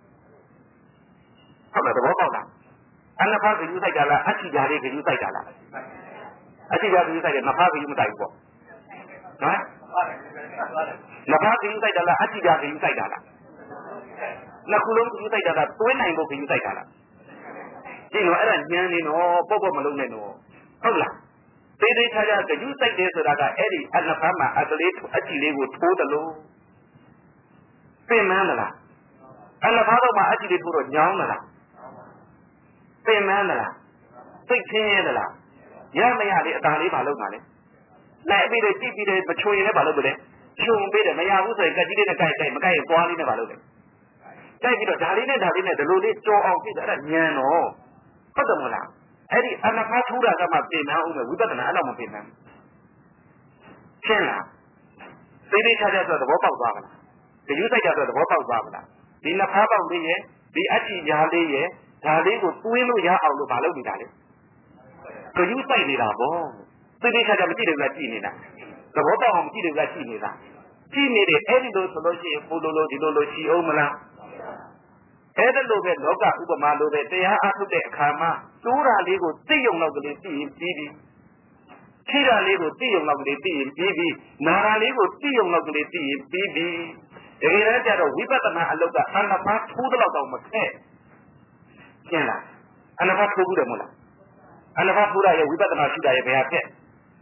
ဟုတ်လားသဘောပေါက်လားအနဖားကယူဆိုင်တာလားအချီကြားလေးကယူဆိုင်တာလားအချီကြားကယူဆိုင်တယ်နဖားကယူမဆိုင်ဘူးပေါ့နော်နဖားကယူဆိုင်တာလားအချီကြားကယူဆိုင်တာလားနှစ်ခုလုံးကယူဆိုင်တာလားတွဲနိုင်ဖို့ကယူဆိုင်တာလားဒီတော့အဲ့ဒါညံနေတော့ပေါ့မလုံးနဲ့တော့ဟုတ်လားသေးသေးချာချာကယူဆိုင်တယ်ဆိုတာကအဲ့ဒီအနဖားမှာအကလေးအချီလေးကိုထိုးတယ်လို့ပြင်မှန်းလားအနဖားတော့မှအချီလေးထိုးတော့ညောင်းလားပင်မန်းလားစိတ်ချင်းရဲလားရမရလေးအသာလေးမလုပ်ပါနဲ့လိုက်ပြီးတော့ကြည့်ပြီးတော့မချွေရင်လည်းမလုပ်ဘူးလေချွန်ပေးတယ်မရဘူးဆိုရင်ကက်ကြီးလေးနဲ့ကြိုက်မကြိုက်ရင်သွားလေးနဲ့မလုပ်တယ်ကြိုက်ပြီးတော့ဒါလေးနဲ့ဒီလိုလေးကြောအောင်ပြစ်တယ်အဲ့ဒါညံတော့ဟုတ်တယ်မလားအဲ့ဒီအနဖားထူးတာကမှပင်မန်းအောင်မယ်ဝိပဿနာအဲ့လောက်မပင်မန်းရှင်းလားသိသိချာချာဆိုသဘောပေါက်သွားမလားဒီယူဆိုင်ကြဆိုသဘောပေါက်သွားမလားဒီနဖားပေါက်လေးရဲ့ဒီအချီရားလေးရဲ့ဒါလေးကိုတွေးလို့ရအောင်လို့မလုပ်နေတာလေကယူဆိုင်နေတာပေါ့သိသိချာချာမကြည့်တယ်ကကြည့်နေတာသဘောပေါက်အောင်မကြည့်တယ်ကကြည့်နေတာကြည့်နေတယ်အဲ့ဒီလိုဆိုလို့ရှိရင်ဘုလိုလိုဒီလိုလိုရှိအောင်မလားအဲ့ဒါလိုပဲလောကဥပမာလိုပဲတရားအားထုတ်တဲ့အခါမှာတိုးတာလေးကိုသိယုံလောက်ကလေးသိရင်ပြီးပြီထိတာလေးကိုသိယုံလောက်ကလေးသိရင်ပြီးပြီနာတာလေးကိုသိယုံလောက်ကလေးသိရင်ပြီးပြီတကယ်တမ်းကျတော့ဝိပဿနာအလုပ်ကအန္တဖားထိုးတော့တော့မခဲ့ကျင်းလားအန္တဖားထိုးဘူးတယ်မဟုတ်လားအန္တဖားထိုးရရဲ့ဝိပဿနာရှိတာရဲ့ဘယ်ဟာဖက်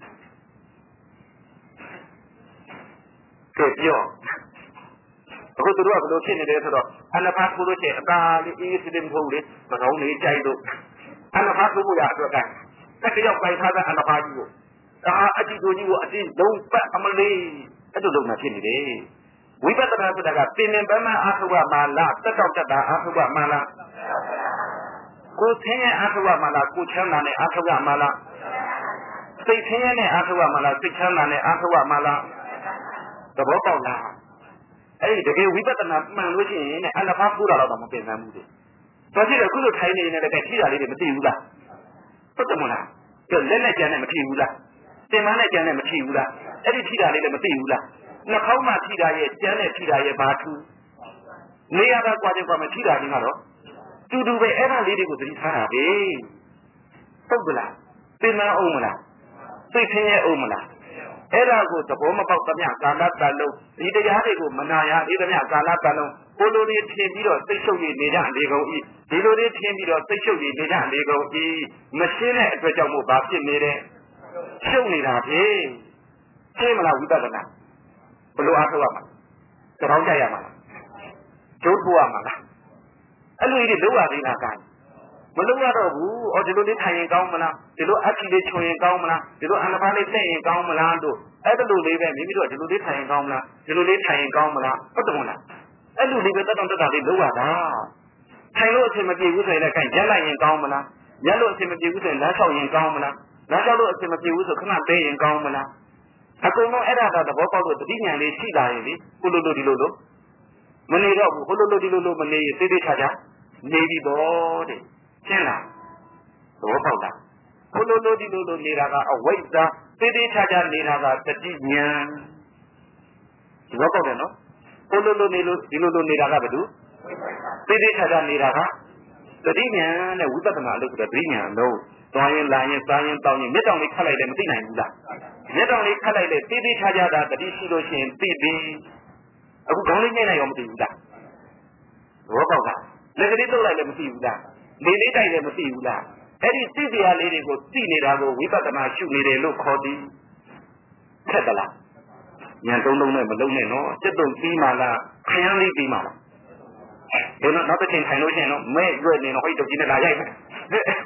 ကဲပြောအခုတို့ကဘယ်လိုဖြစ်နေလဲဆိုတော့အန္တဖားထိုးလို့ရှိရင်အသာလေးအေးစစ်တယ်မဟုတ်လေမကောင်းလေးကြိုက်လို့အန္တဖားထိုးဖို့ရအတွက်ကတက်ကြောက်ပိုင်ထားတဲ့အန္တဖားကြီးကိုအကြည့်တို့ကြီးကိုအတင်းလုံးပတ်အမလေးအဲ့လိုလုပ်မှဖြစ်နေတယ်ဝိပဿနာဆိုတာကပင်ပင်ပန်းပန်းအာထုဘမှာလားတက်တော့တက်တာအာထုဘမှာလားကိုယ်ဆင်းရဲအာထုဘမှာလားကိုချမ်းသာနဲ့အာထုဘမှာလားစိတ်ဆင်းရဲနဲ့အာထုဘမှာလားစိတ်ချမ်းသာနဲ့အာထုဘမှာလားသဘောပေါက်လားအဲ့ဒီတကယ်ဝိပဿနာမှန်လို့ရှိရင်အန္တဖားပူတာတော့မပင်ပန်းဘူးလေတော်ကြည့်တယ်အခုလိုထိုင်နေနေလည်းထိတာလေးတွေမသိဘူးလားဟုတ်တယ်မလားလက်နဲ့ကြမ်းနဲ့မထိဘူးလားတင်မနဲ့ကြမ်းနဲ့မထိဘူးလားအဲ့ဒီထိတာလေးလည်းမသိဘူးလားနှာခေါင်းမှာထိတာရဲ့ကြမ်းနဲ့ထိတာရဲ့ဘာထူးနေရာကကြွားတယ်ကွာမထိတာချင်းကတော့တူတူပဲအဲ့ဒါလေးတွေကိုသတိထားတာပဲဟုတ်ကလားပင်မအောင်မလားသိခင်းရဲ့အောင်မလားအဲ့ဒါကိုသဘောမပေါက်သမျှကာလတန်လုံးဒီတရားတွေကိုမနာရသေးသမျှကာလတန်လုံးကိုလိုတွေထင်ပြီးတော့သိချုပ်ရည်နေကြလေကုန်ဤဒီလိုတွေထင်ပြီးတော့သိချုပ်ရည်နေကြလေကုန်ဤမရှင်းတဲ့အတွက်ကြောင့်မို့ဘာဖြစ်နေတယ်ရှုပ်နေတာပဲရှင်းမလားဝိပဿနာဘယ်လိုအားထုတ်ရမှာကြောင်းကြရမှာလားကျိုးထိုးရမှာလားအဲ့လိုကြီးလုံးဝသေးတာကမလုံးရတော့ဘူးအော်ဒီလိုလေးထိုင်ရင်ကောင်းမလားဒီလိုအချီလေးချွန်ရင်ကောင်းမလားဒီလိုအန္တဖားလေးတက်ရင်ကောင်းမလားတို့အဲ့လိုလေးပဲမိမိတို့ဒီလိုလေးထိုင်ရင်ကောင်းမလားဒီလိုလေးထိုင်ရင်ကောင်းမလားဟုတ်တယ်မလားအဲ့လိုလေးပဲတက်တော့တက်တာလေးလုံးရတာထိုင်လို့အချိန်မပြေဘူးဆိုရင်လည်းခိုင်ရက်လိုက်ရင်ကောင်းမလားရက်လို့အချိန်မပြေဘူးဆိုရင်လမ်းလျှောက်ရင်ကောင်းမလားလမ်းလျှောက်လို့အချိန်မပြေဘူးဆိုခဏတဲရင်ကောင်းမလားအကုန်လုံးအဲ့ဒါကသဘောပေါက်လို့တတိညာလေးရှိလာရင်လေကိုလိုလိုဒီလိုလိုမနေတော့ဘူးဟိုလိုလိုဒီလိုလိုမနေရင်သိသိချာချာနေပြီပေါ့တဲ့ရှင်းလားသဘောပေါက်လားဟိုလိုလိုဒီလိုလိုနေတာကအဝိဇ္ဇာသိသိချာချာနေတာကတတိညာသဘောပေါက်တယ်နော်ဟိုလိုလိုနေလို့ဒီလိုလိုနေတာကဘာလို့သိသိချာချာနေတာကတတိညာနဲ့ဝိပဿနာအလုပ်ကတတိညာလုံးသွားရင်လာရင်စားရင်တောင်းရင်မျက်တောင်လေးခတ်လိုက်လည်းမသိနိုင်ဘူးလားမျက်တောင်လေးခတ်လိုက်လေသိသိချာချာတာတတိရှိလို့ရှိရင်သိပြီအခုခေါင်းလေးညှိလိုက်ရောမသိဘူးလားဘောပေါက်လားလက်ကလေးတုပ်လိုက်လည်းမသိဘူးလားလေလေးတိုက်လည်းမသိဘူးလားအဲ့ဒီသိတရားလေးတွေကိုသိနေတာကိုဝိပဿနာရှုနေတယ်လို့ခေါ်သည်ခက်သလားဉာဏ်တုံးလုံးနဲ့မလုံးနဲ့နော်စိတ်တုံပြီးမှလားခရမ်းလေးပြီးမှလားဘယ်တော့နောက်တစ်ချိန်ထိုင်လို့ရှိရင်တော့မဲ့ရွက်နေတော့ဟိတ်တုပ်ကြီးနဲ့လာရိုက်မယ်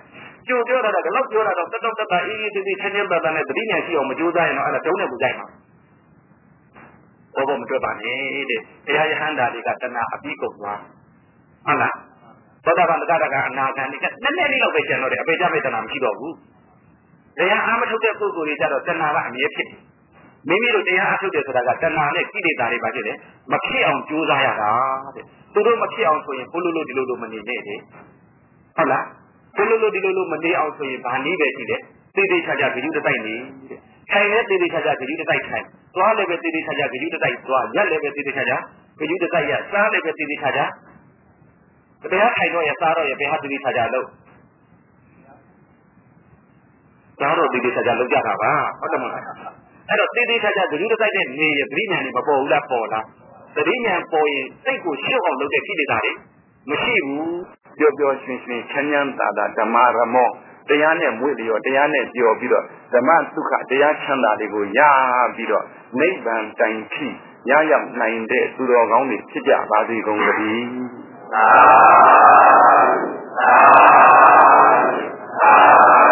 ကျိုးပြောတာကလောက်ပြောတာတော့တက်တက်တက်အေးအေးသေးသေးချင်းချင်းပတ်ပတ်နဲ့တတိညာရှိအောင်မကြိုးစားရင်တော့အဲ့ဒါတုံးနဲ့ပူကြိုက်မှာဘောမတွေ့ပါနဲ့တဲ့တရားယဟန္တာတွေကတဏှာအပြီးကုန်သွားဟုတ်လားသောတာပန်တက္ကတာကအနာဂံတွေကနည်းနည်းလေးတော့ပဲကျန်တော့တယ်အပေကြမဲ့တဏှာမရှိတော့ဘူးတရားအားမထုတ်တဲ့ပုဂ္ဂိုလ်တွေကြတော့တဏှာကအမြဲဖြစ်မိမိတို့တရားအားထုတ်တယ်ဆိုတာကတဏှာနဲ့ကိလေသာတွေပါဖြစ်တယ်မဖြစ်အောင်ကြိုးစားရတာတဲ့သူတို့မဖြစ်အောင်ဆိုရင်ဘုလိုလိုဒီလိုလိုမနေနဲ့တဲ့ဟုတ်လားဘုလိုလိုဒီလိုလိုမနေအောင်ဆိုရင်ဗာနည်းပဲရှိတယ်သေသေးချာချာဂရုတတိုက်နေတဲ့ထိုင်လည်းသေသေးချာချာဂရုတတိုက်ထိုင်သွားလည်းပဲသေသေးချာချာဂရုတတိုက်သွားရက်လည်းပဲသေသေးချာချာဂရုတတိုက်ရက်စားလည်းပဲသေသေးချာချာတရားထိုင်တော့ရစားတော့ရဘယ်ဟာသေသေးချာချာလို့စားတော့သေသေးချာချာလုပ်ကြတာပါဟုတ်တယ်မလားအဲ့တော့သေသေးချာချာဂရုတတိုက်တဲ့နေရပရိညာဉ်တွေမပေါ်ဘူးလားပေါ်လားပရိညာဉ်ပေါ်ရင်စိတ်ကိုရှုပ်အောင်လုပ်တဲ့ကိလေသာတွေမရှိဘူးပျော်ပျော်ရွှင်ရွှင်ချမ်းချမ်းသာသာဓမ္မရမောတရားနဲ့မွေ့လျော်တရားနဲ့ပျော်ပြီးတော့ဓမ္မသုခတရားချမ်းသာတွေကိုရပြီးတော့နိဗ္ဗာန်တိုင်ထိရရောက်နိုင်တဲ့သူတော်ကောင်းတွေဖြစ်ကြပါစေကုန်သတည်းသာသာသာ